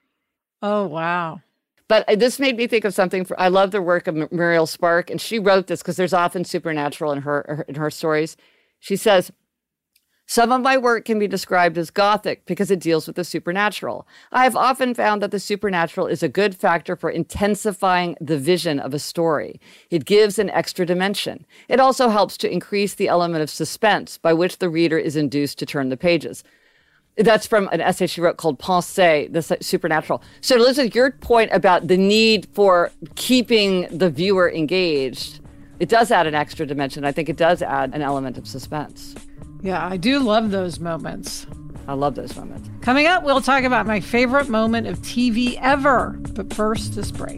Oh, wow. But this made me think of something. For, I love the work of Muriel Spark, and she wrote this because there's often supernatural in her in her stories. She says, some of my work can be described as gothic because it deals with the supernatural. I have often found that the supernatural is a good factor for intensifying the vision of a story. It gives an extra dimension. It also helps to increase the element of suspense by which the reader is induced to turn the pages. That's from an essay she wrote called Pensée, the Supernatural. So Elizabeth, your point about the need for keeping the viewer engaged, it does add an extra dimension. I think it does add an element of suspense. Yeah, I do love those moments. I love those moments. Coming up, we'll talk about my favorite moment of T V ever. But first, this break.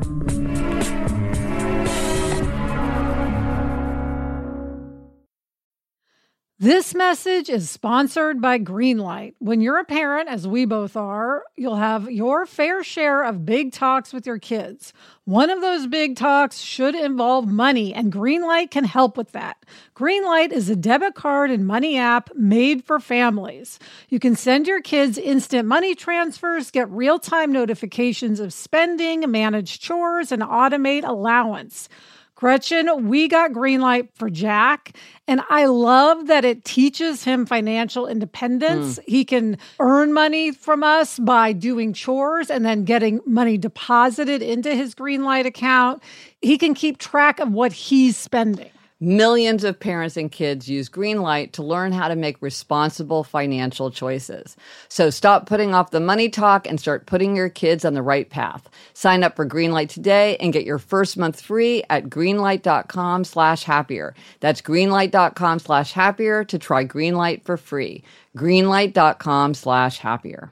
This message is sponsored by Greenlight. When you're a parent, as we both are, you'll have your fair share of big talks with your kids. One of those big talks should involve money, and Greenlight can help with that. Greenlight is a debit card and money app made for families. You can send your kids instant money transfers, get real-time notifications of spending, manage chores, and automate allowance. Gretchen, we got green light for Jack, and I love that it teaches him financial independence. Mm. He can earn money from us by doing chores and then getting money deposited into his green light account. He can keep track of what he's spending. Millions of parents and kids use Greenlight to learn how to make responsible financial choices. So stop putting off the money talk and start putting your kids on the right path. Sign up for Greenlight today and get your first month free at greenlight.com slash happier. That's greenlight.com slash happier to try Greenlight for free. Greenlight.com slash happier.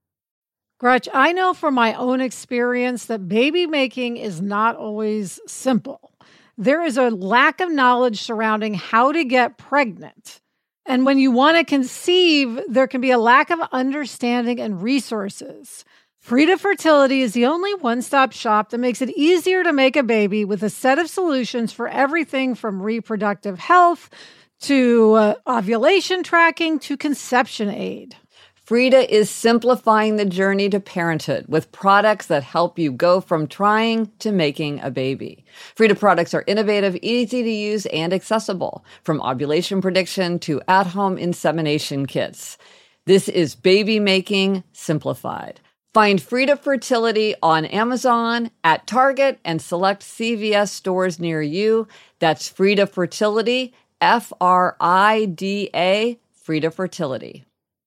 Gretch, I know from my own experience that baby making is not always simple. There is a lack of knowledge surrounding how to get pregnant. And when you want to conceive, there can be a lack of understanding and resources. Frida Fertility is the only one-stop shop that makes it easier to make a baby with a set of solutions for everything from reproductive health to uh, ovulation tracking to conception aid. Frida is simplifying the journey to parenthood with products that help you go from trying to making a baby. Frida products are innovative, easy to use, and accessible, from ovulation prediction to at-home insemination kits. This is baby making simplified. Find Frida Fertility on Amazon, at Target, and select C V S stores near you. That's Frida Fertility, F R I D A, Frida Fertility.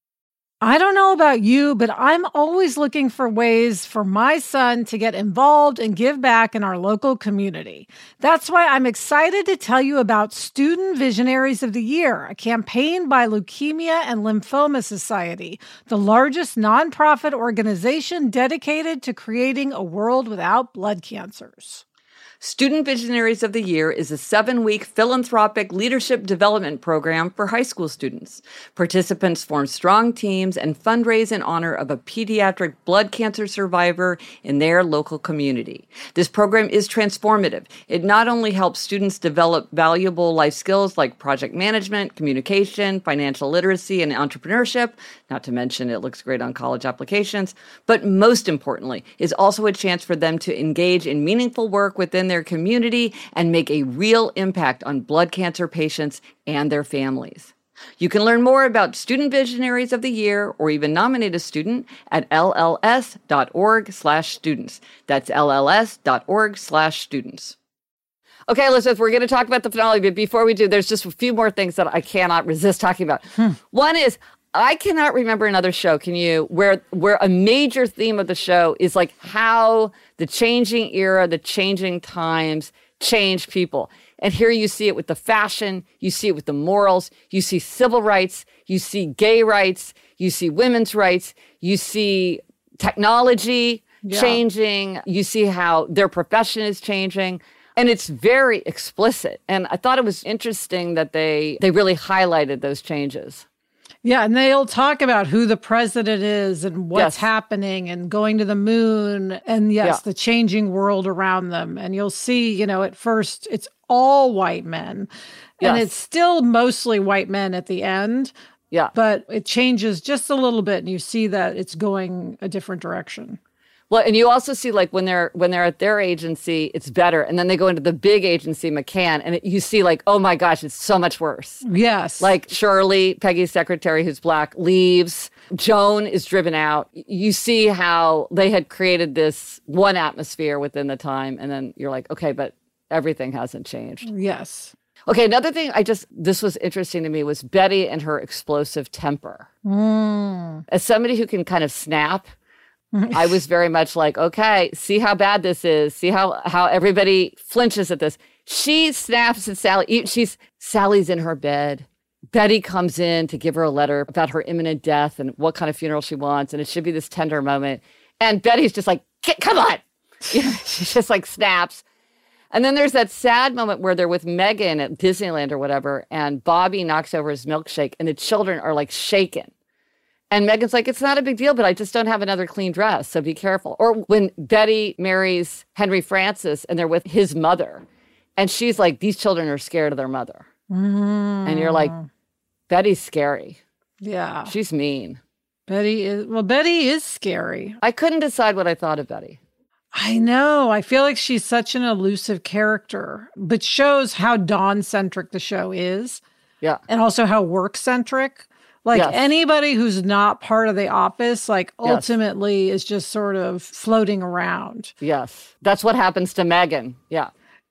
I don't know about you, but I'm always looking for ways for my son to get involved and give back in our local community. That's why I'm excited to tell you about Student Visionaries of the Year, a campaign by Leukemia and Lymphoma Society, the largest nonprofit organization dedicated to creating a world without blood cancers. Student Visionaries of the Year is a seven-week philanthropic leadership development program for high school students. Participants form strong teams and fundraise in honor of a pediatric blood cancer survivor in their local community. This program is transformative. It not only helps students develop valuable life skills like project management, communication, financial literacy, and entrepreneurship, not to mention it looks great on college applications, but most importantly, is also a chance for them to engage in meaningful work within their community and make a real impact on blood cancer patients and their families. You can learn more about Student Visionaries of the Year or even nominate a student at lls.org slash students. That's lls.org slash students. Okay, Elizabeth, we're going to talk about the finale, but before we do, there's just a few more things that I cannot resist talking about. Hmm. One is, I cannot remember another show, can you, where where a major theme of the show is like how the changing era, the changing times change people. And here you see it with the fashion, you see it with the morals, you see civil rights, you see gay rights, you see women's rights, you see technology yeah. changing, you see how their profession is changing. And it's very explicit. And I thought it was interesting that they they really highlighted those changes. Yeah, and they'll talk about who the president is and what's yes. happening and going to the moon and, yes, yeah. the changing world around them. And you'll see, you know, at first it's all white men. And yes. it's still mostly white men at the end. Yeah. But it changes just a little bit and you see that it's going a different direction. Well, and you also see like when they're when they're at their agency, it's better. And then they go into the big agency, McCann, and it, you see like, oh my gosh, it's so much worse. Yes. Like Shirley, Peggy's secretary, who's black, leaves. Joan is driven out. You see how they had created this one atmosphere within the time. And then you're like, okay, but everything hasn't changed. Yes. Okay, another thing I just, this was interesting to me was Betty and her explosive temper. Mm. As somebody who can kind of snap, I was very much like, okay, see how bad this is. See how, how everybody flinches at this. She snaps at Sally. She's Sally's in her bed. Betty comes in to give her a letter about her imminent death and what kind of funeral she wants. And it should be this tender moment. And Betty's just like, come on. You know, she just like snaps. And then there's that sad moment where they're with Megan at Disneyland or whatever. And Bobby knocks over his milkshake and the children are like shaken. And Megan's like, it's not a big deal, but I just don't have another clean dress, so be careful. Or when Betty marries Henry Francis and they're with his mother, and she's like, these children are scared of their mother. Mm. And you're like, Betty's scary. Yeah. She's mean. Betty is, well, Betty is scary. I couldn't decide what I thought of Betty. I know. I feel like she's such an elusive character, but shows how Dawn-centric the show is. Yeah. And also how work-centric. Like Yes. anybody who's not part of the office, like Yes. ultimately is just sort of floating around. Yes. That's what happens to Megan. Yeah.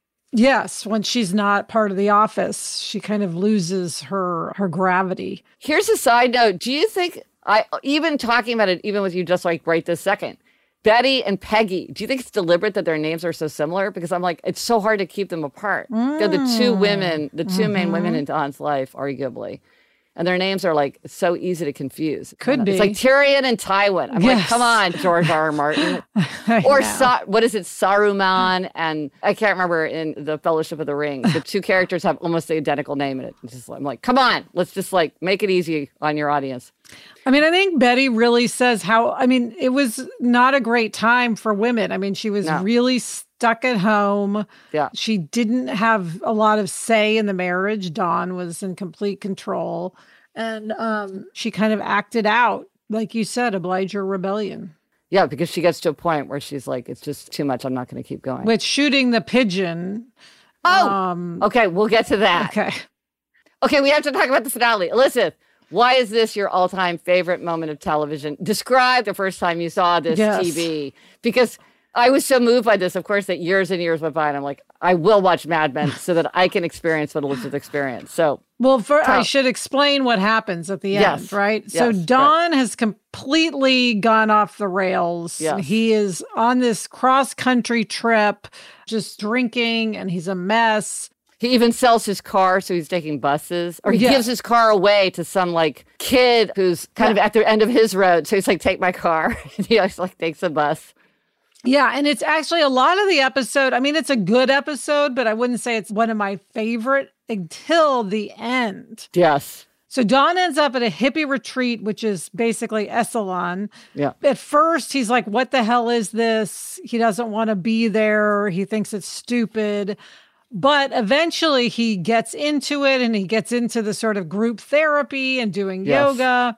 Yes, when she's not part of the office, she kind of loses her her gravity. Here's a side note. Do you think, I even talking about it, even with you just like right this second, Betty and Peggy, do you think it's deliberate that their names are so similar? Because I'm like, it's so hard to keep them apart. They're the two women, the two Mm-hmm. main women in Dawn's life, arguably. And their names are like so easy to confuse. Could It's be. like Tyrion and Tywin. I'm like, Yes. come on, George R. R. Martin. I Or know. Sa- what is it, Saruman and I can't remember in the Fellowship of the Ring. The two characters have almost the identical name in it. It's just, I'm like, come on, let's just like make it easy on your audience. I mean, I think Betty really says how, I mean, it was not a great time for women. I mean, she was No. really stuck at home. Yeah. She didn't have a lot of say in the marriage. Dawn was in complete control. And um, she kind of acted out, like you said, oblige your rebellion. Yeah, because she gets to a point where she's like, it's just too much. I'm not going to keep going. With shooting the pigeon. oh, Um, okay, we'll get to that. okay. Okay, we have to talk about the finale. Elizabeth, why is this your all-time favorite moment of television? Describe the first time you saw this Yes. T V. Because I was so moved by this, of course, that years and years went by, and I'm like, I will watch Mad Men so that I can experience what Elizabeth experienced. So, Well, for, I Tell- should explain what happens at the Yes. end, right? So Yes, Don has completely gone off the rails. Yes. He is on this cross-country trip, just drinking, and he's a mess. he even sells his car, so he's taking buses, or he Yeah. gives his car away to some like kid who's kind of at the end of his road. So he's like, "Take my car," and he just like takes a bus. Yeah, and it's actually a lot of the episode. I mean, it's a good episode, but I wouldn't say it's one of my favorite until the end. Yes, So Don ends up at a hippie retreat, which is basically Esalen. yeah, At first, he's like, what the hell is this? He doesn't want to be there. He thinks it's stupid. But eventually he gets into it and he gets into the sort of group therapy and doing Yes. yoga.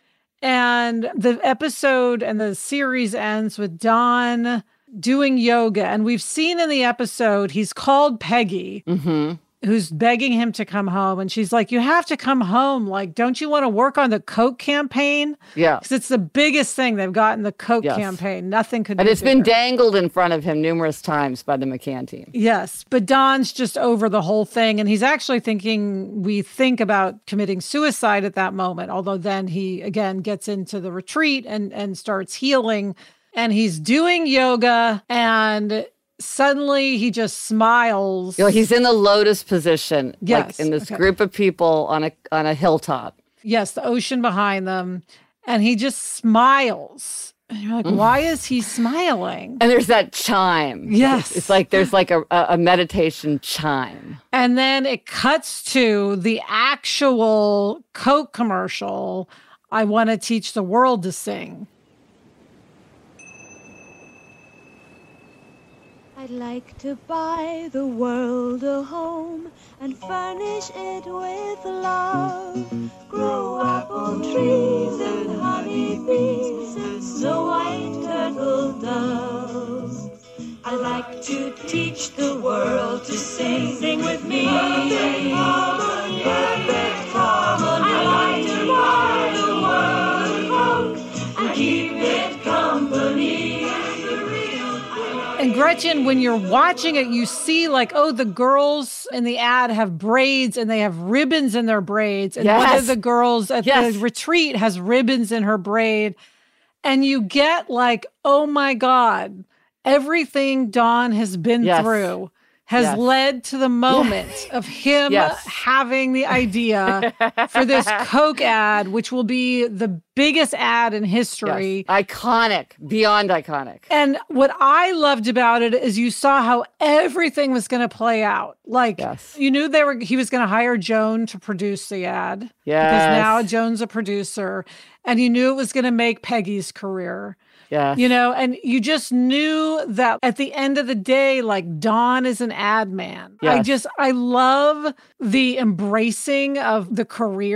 And the episode and the series ends with Don doing yoga. And we've seen in the episode, he's called Peggy, mm-hmm. who's begging him to come home. And she's like, you have to come home. Like, don't you want to work on the Coke campaign? yeah. Because it's the biggest thing they've got in the Coke Yes. campaign. Nothing could And be it's been bigger. dangled in front of him numerous times by the McCann team. Yes, but Don's just over the whole thing. And he's actually thinking, we think about committing suicide at that moment. Although then he, again, gets into the retreat and, and starts healing. And he's doing yoga and suddenly he just smiles. You know, he's in the lotus position, Yes, like in this okay. group of people on a on a hilltop. Yes, the ocean behind them. And he just smiles. And you're like, why is he smiling? And there's that chime. Yes. It's like there's like a, a a meditation chime. And then it cuts to the actual Coke commercial, I Want to Teach the World to Sing. I'd like to buy the world a home and furnish it with love. Grow apple trees and honey bees and snow white turtle doves. I'd like to teach the world to sing. Sing with me. Perfect harmony. Perfect harmony. I'd like to buy the world a Coke and keep it company. And Gretchen, when you're watching it, you see like, oh, the girls in the ad have braids and they have ribbons in their braids. And one Yes. of the girls at Yes. the retreat has ribbons in her braid. And you get like, oh my God, everything Don has been Yes. through has Yes. led to the moment of him Yes. having the idea for this Coke ad, which will be the biggest ad in history. Yes. Iconic, beyond iconic. And what I loved about it is you saw how everything was going to play out. Like Yes. you knew they were he was going to hire Joan to produce the ad. Because Yes. now Joan's a producer. And you knew it was going to make Peggy's career. Yes. You know, and you just knew that at the end of the day, like Don is an ad man. I Yes. just, I love the embracing of the career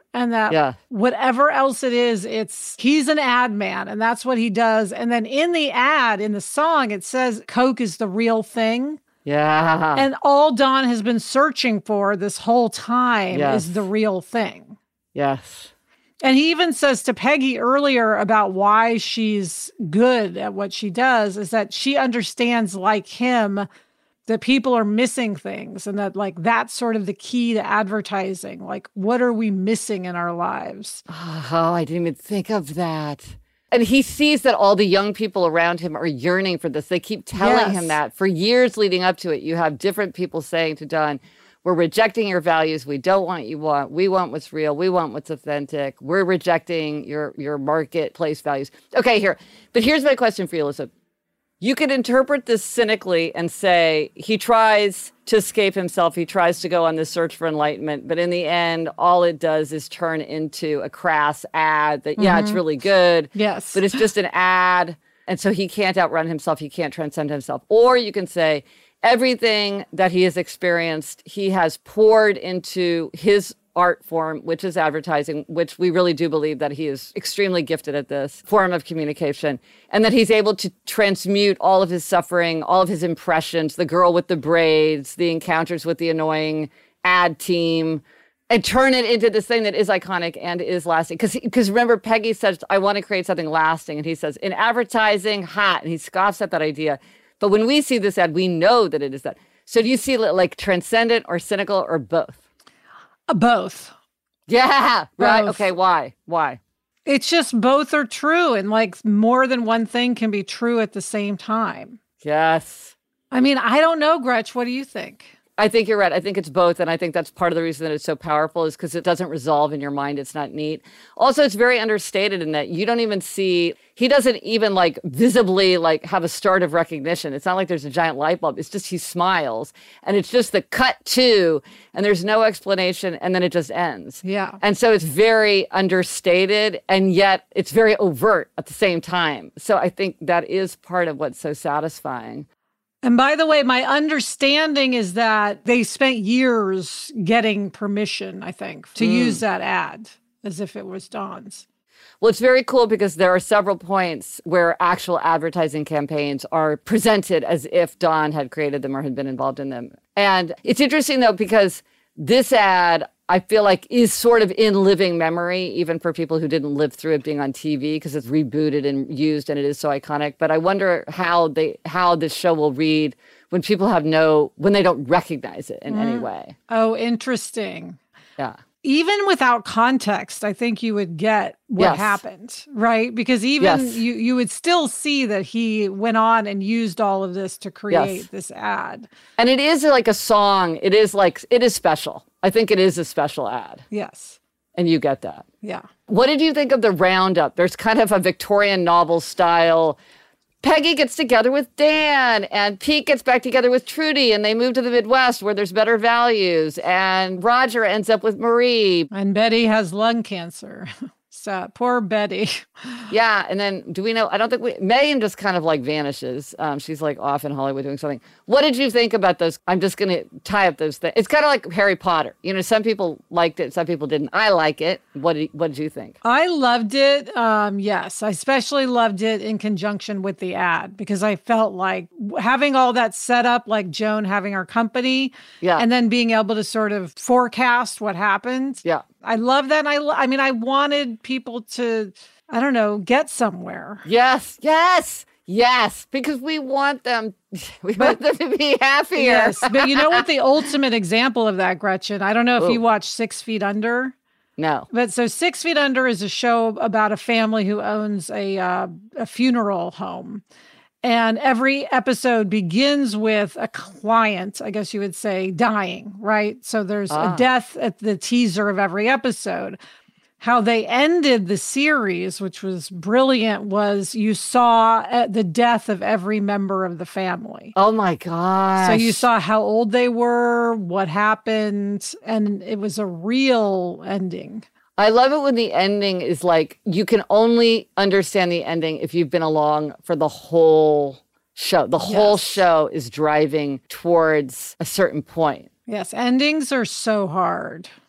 And that Yeah. whatever else it is, it's he's an ad man and that's what he does. And then in the ad, in the song, it says Coke is the real thing. Yeah. And all Don has been searching for this whole time Yes. is the real thing. Yes. And he even says to Peggy earlier about why she's good at what she does is that she understands, like him, that people are missing things and that like that's sort of the key to advertising. Like, what are we missing in our lives? Oh, I didn't even think of that. And he sees that all the young people around him are yearning for this. They keep telling Yes. him that. For years leading up to it, you have different people saying to Don, we're rejecting your values. We don't want you want. We want what's real. We want what's authentic. We're rejecting your, your marketplace values. Okay, here. But here's my question for you, Elizabeth. You could interpret this cynically and say he tries to escape himself. He tries to go on this search for enlightenment. But in the end, all it does is turn into a crass ad that, yeah, it's really good. Yes. But it's just an ad. And so he can't outrun himself. He can't transcend himself. Or you can say everything that he has experienced, he has poured into his art form, which is advertising, which we really do believe that he is extremely gifted at this form of communication, and that he's able to transmute all of his suffering, all of his impressions, the girl with the braids, the encounters with the annoying ad team, and turn it into this thing that is iconic and is lasting. Because because remember, Peggy says, I want to create something lasting. And he says, in advertising, hot. And he scoffs at that idea. But when we see this ad, we know that it is that. So do you see it like transcendent or cynical or both? Uh, both. Yeah, right. Both. Okay, why? Why? It's just both are true. And like more than one thing can be true at the same time. Yes. I mean, I don't know, Gretch. What do you think? I think you're right. I think it's both. And I think that's part of the reason that it's so powerful is because it doesn't resolve in your mind. It's not neat. Also, it's very understated in that you don't even see, he doesn't even like visibly like have a start of recognition. It's not like there's a giant light bulb. It's just he smiles and it's just the cut to, and there's no explanation. And then it just ends. Yeah. And so it's very understated and yet it's very overt at the same time. So I think that is part of what's so satisfying. And by the way, my understanding is that they spent years getting permission, I think, to Mm. use that ad as if it was Don's. Well, it's very cool because there are several points where actual advertising campaigns are presented as if Don had created them or had been involved in them. And it's interesting, though, because this ad, I feel like, is sort of in living memory, even for people who didn't live through it being on T V, because it's rebooted and used and it is so iconic. But I wonder how they how this show will read when people have no, when they don't recognize it in Mm. any way. Oh, interesting. Yeah. Even without context, I think you would get what Yes. happened, right? Because even Yes. you, you would still see that he went on and used all of this to create Yes. this ad. And it is like a song. It is like, it is special. I think it is a special ad. Yes. And you get that. Yeah. What did you think of the roundup? There's kind of a Victorian novel style. Peggy gets together with Dan and Pete gets back together with Trudy and they move to the Midwest where there's better values. And Roger ends up with Marie. And Betty has lung cancer. So poor Betty. Yeah. And then do we know? I don't think we, Megan just kind of like vanishes. Um, she's like off in Hollywood doing something. What did you think about those? I'm just going to tie up those things. It's kind of like Harry Potter. You know, some people liked it, some people didn't. I like it. What did, what did you think? I loved it. Um, yes, I especially loved it in conjunction with the ad because I felt like having all that set up, like Joan having our company, Yeah. and then being able to sort of forecast what happened. Yeah. I love that. And I, lo- I mean, I wanted people to, I don't know, get somewhere. Yes, yes, yes, because we want them, we want them to be happier. Yes, but you know what the ultimate example of that, Gretchen? I don't know if you Ooh. watch Six Feet Under. No. But so Six Feet Under is a show about a family who owns a uh, a funeral home. And every episode begins with a client, I guess you would say, dying, right? So there's Ah. a death at the teaser of every episode. How they ended the series, which was brilliant, was you saw uh, the death of every member of the family. Oh my gosh. So you saw how old they were, what happened, and it was a real ending. I love it when the ending is like, you can only understand the ending if you've been along for the whole show. The whole Yes. show is driving towards a certain point. Yes, endings are so hard.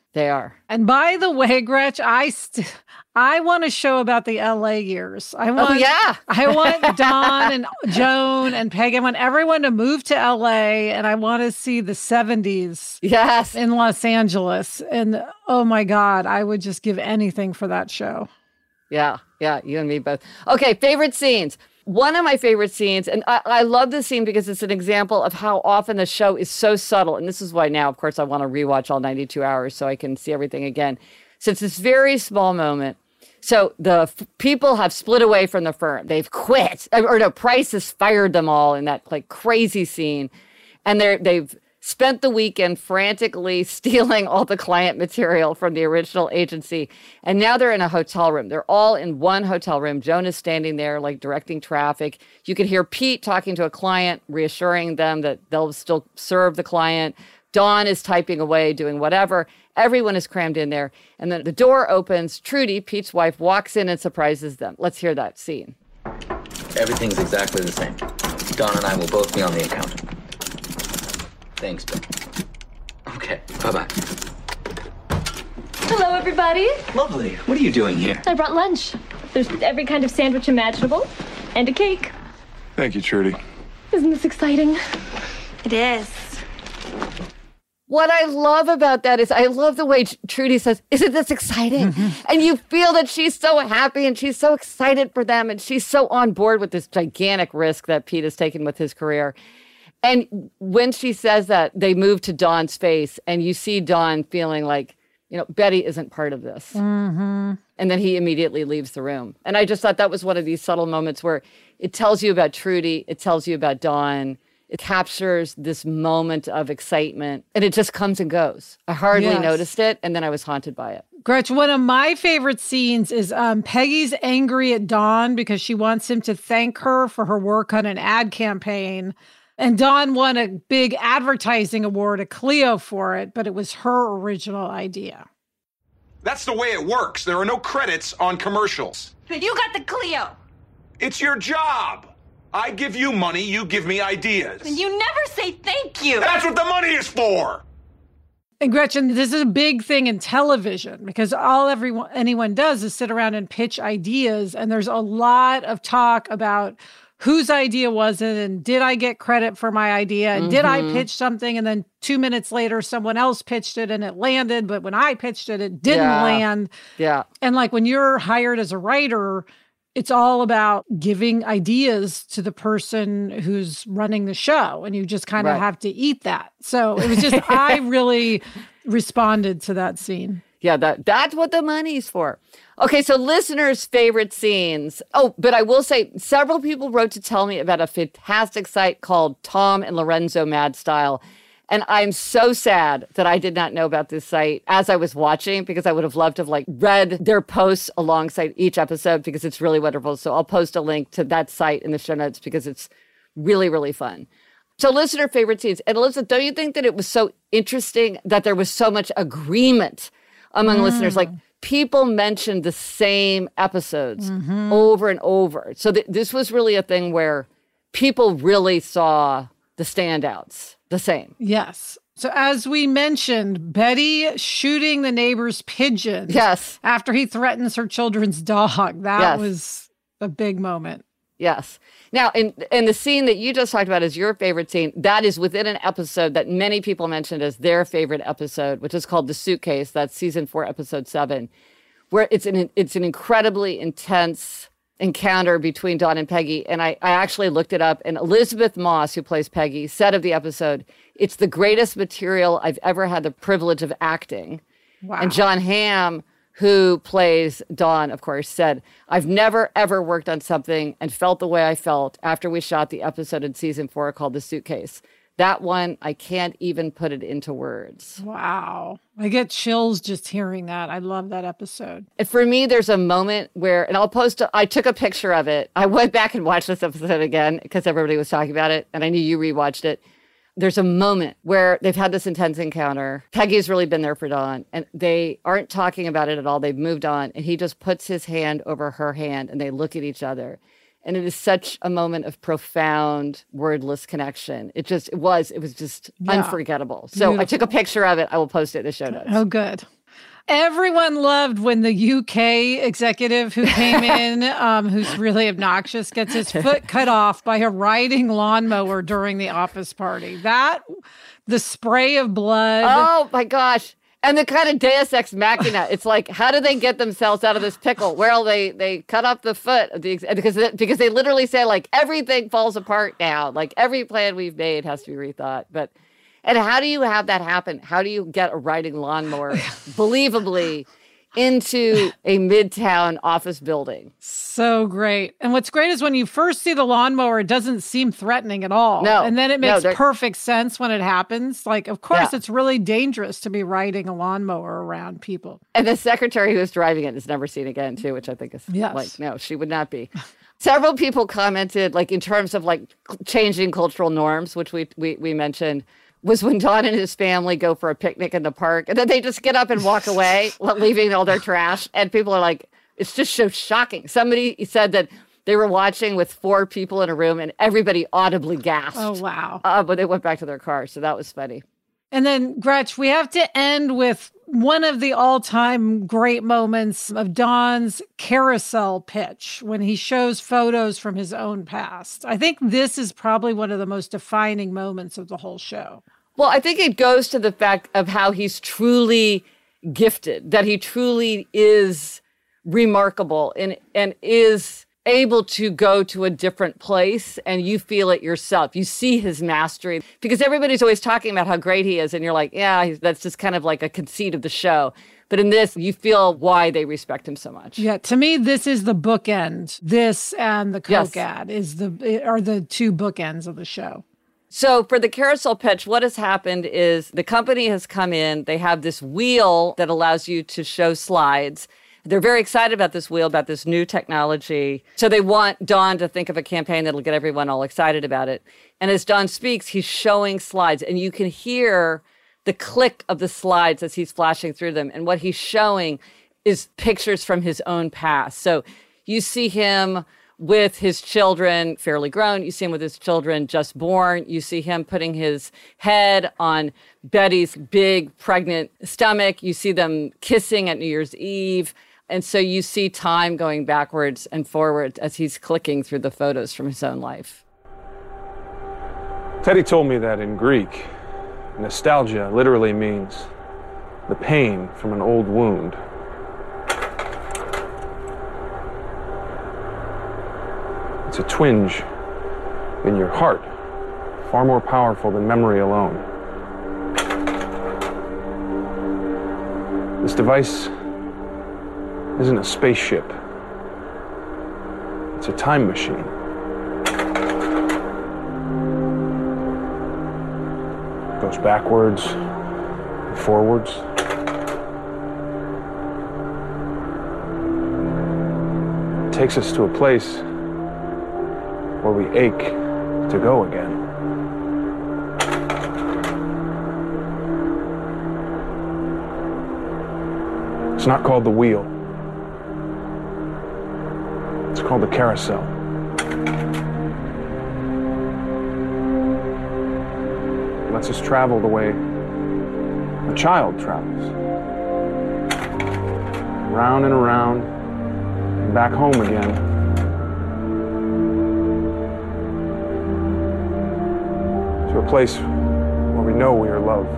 They are. And by the way, Gretch, I st- I want a show about the L A years. I want, oh, yeah. I want Don and Joan and Peggy. I want everyone to move to L A, and I want to see the seventies yes. in Los Angeles. And oh my God, I would just give anything for that show. Yeah, yeah, you and me both. Okay, favorite scenes. One of my favorite scenes, and I, I love this scene because it's an example of how often the show is so subtle. And this is why now, of course, I want to rewatch all ninety-two hours so I can see everything again. So it's this very small moment. So the f- people have split away from the firm. They've quit. Or no, Price has fired them all in that like crazy scene. And they're, they've spent the weekend frantically stealing all the client material from the original agency. And now they're in a hotel room. They're all in one hotel room. Joan is standing there, like directing traffic. You can hear Pete talking to a client, reassuring them that they'll still serve the client. Dawn is typing away, doing whatever. Everyone is crammed in there. And then the door opens. Trudy, Pete's wife, walks in and surprises them. Let's hear that scene. Everything's exactly the same. Dawn and I will both be on the account. Thanks, Bill. Okay, bye-bye. Hello, everybody. Lovely. What are you doing here? I brought lunch. There's every kind of sandwich imaginable and a cake. Thank you, Trudy. Isn't this exciting? It is. What I love about that is I love the way Trudy says, isn't this exciting? Mm-hmm. And you feel that she's so happy and she's so excited for them and she's so on board with this gigantic risk that Pete has taken with his career. And when she says that, they move to Dawn's face and you see Dawn feeling like, you know, Betty isn't part of this. Mm-hmm. And then he immediately leaves the room. And I just thought that was one of these subtle moments where it tells you about Trudy, it tells you about Dawn, it captures this moment of excitement, and it just comes and goes. I hardly yes. noticed it, and then I was haunted by it. Gretch, one of my favorite scenes is um, Peggy's angry at Dawn because she wants him to thank her for her work on an ad campaign. And Dawn won a big advertising award, a Clio, for it, but it was her original idea. That's the way it works. There are no credits on commercials. You got the Clio. It's your job. I give you money, you give me ideas. And you never say thank you. That's what the money is for. And Gretchen, this is a big thing in television because all everyone anyone does is sit around and pitch ideas. And there's a lot of talk about whose idea was it and did I get credit for my idea? And mm-hmm. did I pitch something? And then two minutes later, someone else pitched it and it landed. But when I pitched it, it didn't yeah. land. Yeah. And like when you're hired as a writer, it's all about giving ideas to the person who's running the show. And you just kind of right. have to eat that. So it was just, I really responded to that scene. Yeah, that that's what the money's for. Okay, so listeners' favorite scenes. Oh, but I will say several people wrote to tell me about a fantastic site called Tom and Lorenzo Mad Style. And I'm so sad that I did not know about this site as I was watching because I would have loved to have like read their posts alongside each episode because it's really wonderful. So I'll post a link to that site in the show notes because it's really, really fun. So listener favorite scenes. And Elizabeth, don't you think that it was so interesting that there was so much agreement among mm. listeners? Like people mentioned the same episodes mm-hmm. over and over. So th- this was really a thing where people really saw the standouts the same. Yes. So as we mentioned, Betty shooting the neighbor's pigeon. Yes. After he threatens her children's dog. That yes. was a big moment. Yes. Now, in, in the scene that you just talked about as your favorite scene, that is within an episode that many people mentioned as their favorite episode, which is called The Suitcase. That's season four, episode seven, where it's an, it's an incredibly intense encounter between Dawn and Peggy. And I, I actually looked it up, and Elizabeth Moss, who plays Peggy, said of the episode, it's the greatest material I've ever had the privilege of acting. Wow. And John Hamm, who plays Dawn, of course, said, I've never, ever worked on something and felt the way I felt after we shot the episode in season four called The Suitcase. That one, I can't even put it into words. Wow. I get chills just hearing that. I love that episode. And for me, there's a moment where, and I'll post, a, I took a picture of it. I went back and watched this episode again because everybody was talking about it, and I knew you rewatched it. There's a moment where they've had this intense encounter. Peggy's really been there for Dawn, and they aren't talking about it at all. They've moved on, and he just puts his hand over her hand, and they look at each other. And it is such a moment of profound, wordless connection. It just, it was, it was just yeah. unforgettable. So Beautiful. I took a picture of it. I will post it in the show notes. Oh, good. Everyone loved when the U K executive who came in, um, who's really obnoxious, gets his foot cut off by a riding lawnmower during the office party. That, the spray of blood. Oh, my gosh. And the kind of deus ex machina. It's like, how do they get themselves out of this pickle? Well, they they cut off the foot of the ex- because because they literally say, like, everything falls apart now. Like, every plan we've made has to be rethought. But and how do you have that happen? How do you get a riding lawnmower believably into a midtown office building? So great. And what's great is when you first see the lawnmower, it doesn't seem threatening at all. No. And then it makes no, perfect sense when it happens. Like, of course, Yeah. it's really dangerous to be riding a lawnmower around people. And the secretary who was driving it is never seen again, too, which I think is Yes. like, no, she would not be. Several people commented, like, in terms of, like, changing cultural norms, which we we, we mentioned, was when Don and his family go for a picnic in the park, and then they just get up and walk away, leaving all their trash. And people are like, it's just so shocking. Somebody said that they were watching with four people in a room, and everybody audibly gasped. Oh, wow. Uh, but they went back to their car, so that was funny. And then, Gretch, we have to end with one of the all-time great moments of Don's carousel pitch when he shows photos from his own past. I think this is probably one of the most defining moments of the whole show. Well, I think it goes to the fact of how he's truly gifted, that he truly is remarkable and, and is able to go to a different place, and you feel it yourself. You see his mastery, because everybody's always talking about how great he is, and you're like, yeah, that's just kind of like a conceit of the show. But in this, you feel why they respect him so much. Yeah, to me, this is the bookend. This and the Coke Yes. ad is the are the two bookends of the show. So for the carousel pitch, what has happened is the company has come in. They have this wheel that allows you to show slides. They're very excited about this wheel, about this new technology. So they want Don to think of a campaign that'll get everyone all excited about it. And as Don speaks, he's showing slides, and you can hear the click of the slides as he's flashing through them. And what he's showing is pictures from his own past. So you see him with his children fairly grown. You see him with his children just born. You see him putting his head on Betty's big pregnant stomach. You see them kissing at New Year's Eve. And so you see time going backwards and forwards as he's clicking through the photos from his own life. Teddy told me that in Greek, nostalgia literally means the pain from an old wound. It's a twinge in your heart, far more powerful than memory alone. This device isn't a spaceship. It's a time machine. It goes backwards and forwards. It takes us to a place where we ache to go again. It's not called the wheel. It's called the carousel. It lets us travel the way a child travels. Round and around, and back home again. To a place where we know we are loved.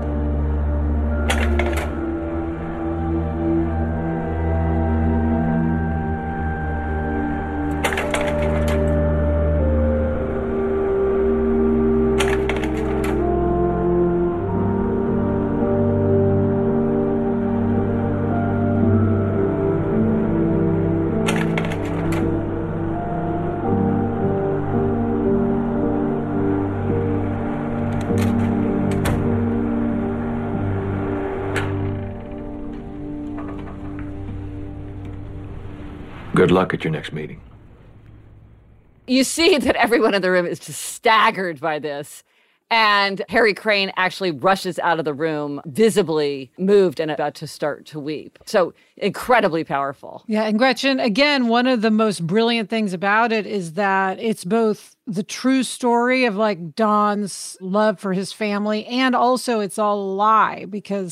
Good luck at your next meeting. You see that everyone in the room is just staggered by this. And Harry Crane actually rushes out of the room, visibly moved and about to start to weep. So incredibly powerful. Yeah, and Gretchen, again, one of the most brilliant things about it is that it's both the true story of like Don's love for his family, and also it's all a lie, because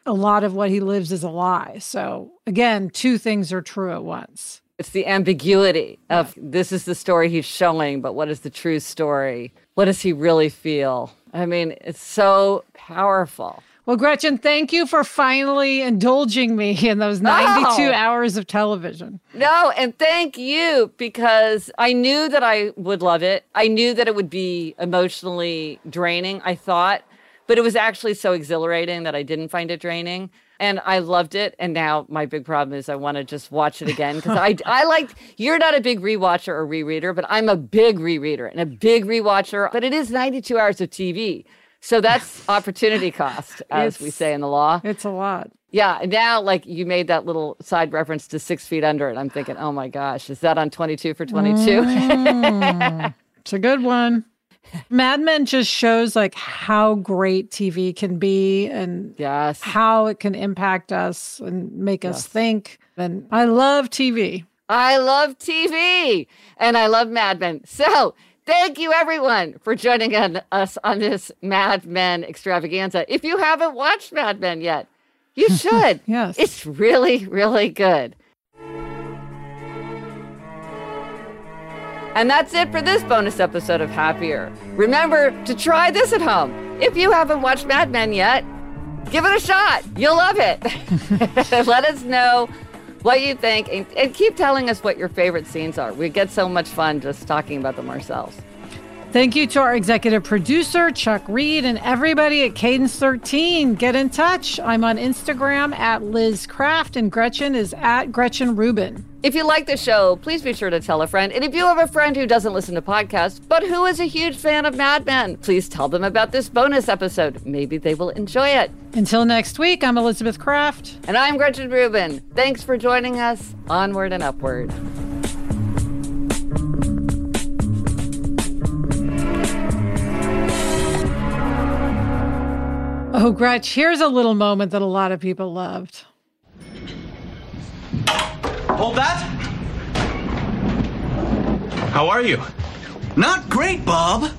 a lot of what he lives is a lie. So again, two things are true at once. It's the ambiguity of this is the story he's showing, but what is the true story? What does he really feel? I mean, it's so powerful. Well, Gretchen, thank you for finally indulging me in those ninety-two Oh. hours of television. No, and thank you, because I knew that I would love it. I knew that it would be emotionally draining, I thought, but it was actually so exhilarating that I didn't find it draining. And I loved it. And now my big problem is I want to just watch it again because I, I like, you're not a big rewatcher or rereader, but I'm a big rereader and a big rewatcher. But it is ninety-two hours of T V. So that's opportunity cost, as It's- we say in the law. It's a lot. Yeah. And now, like, you made that little side reference to Six Feet Under, and I'm thinking, oh my gosh, is that on twenty-two for twenty-two? Mm, it's a good one. Mad Men just shows like how great T V can be and yes. how it can impact us and make us Yes. think. And I love T V. I love T V and I love Mad Men. So thank you, everyone, for joining on, us on this Mad Men extravaganza. If you haven't watched Mad Men yet, you should. Yes. It's really, really good. And that's it for this bonus episode of Happier. Remember to try this at home. If you haven't watched Mad Men yet, give it a shot. You'll love it. Let us know what you think and, and keep telling us what your favorite scenes are. We get so much fun just talking about them ourselves. Thank you to our executive producer, Chuck Reed, and everybody at Cadence thirteen. Get in touch. I'm on Instagram at Liz Craft, and Gretchen is at Gretchen Rubin. If you like the show, please be sure to tell a friend. And if you have a friend who doesn't listen to podcasts, but who is a huge fan of Mad Men, please tell them about this bonus episode. Maybe they will enjoy it. Until next week, I'm Elizabeth Craft. And I'm Gretchen Rubin. Thanks for joining us. Onward and upward. Oh, Gretch, here's a little moment that a lot of people loved. Hold that. How are you? Not great, Bob.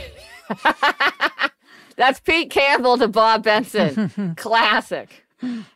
That's Pete Campbell to Bob Benson. Classic.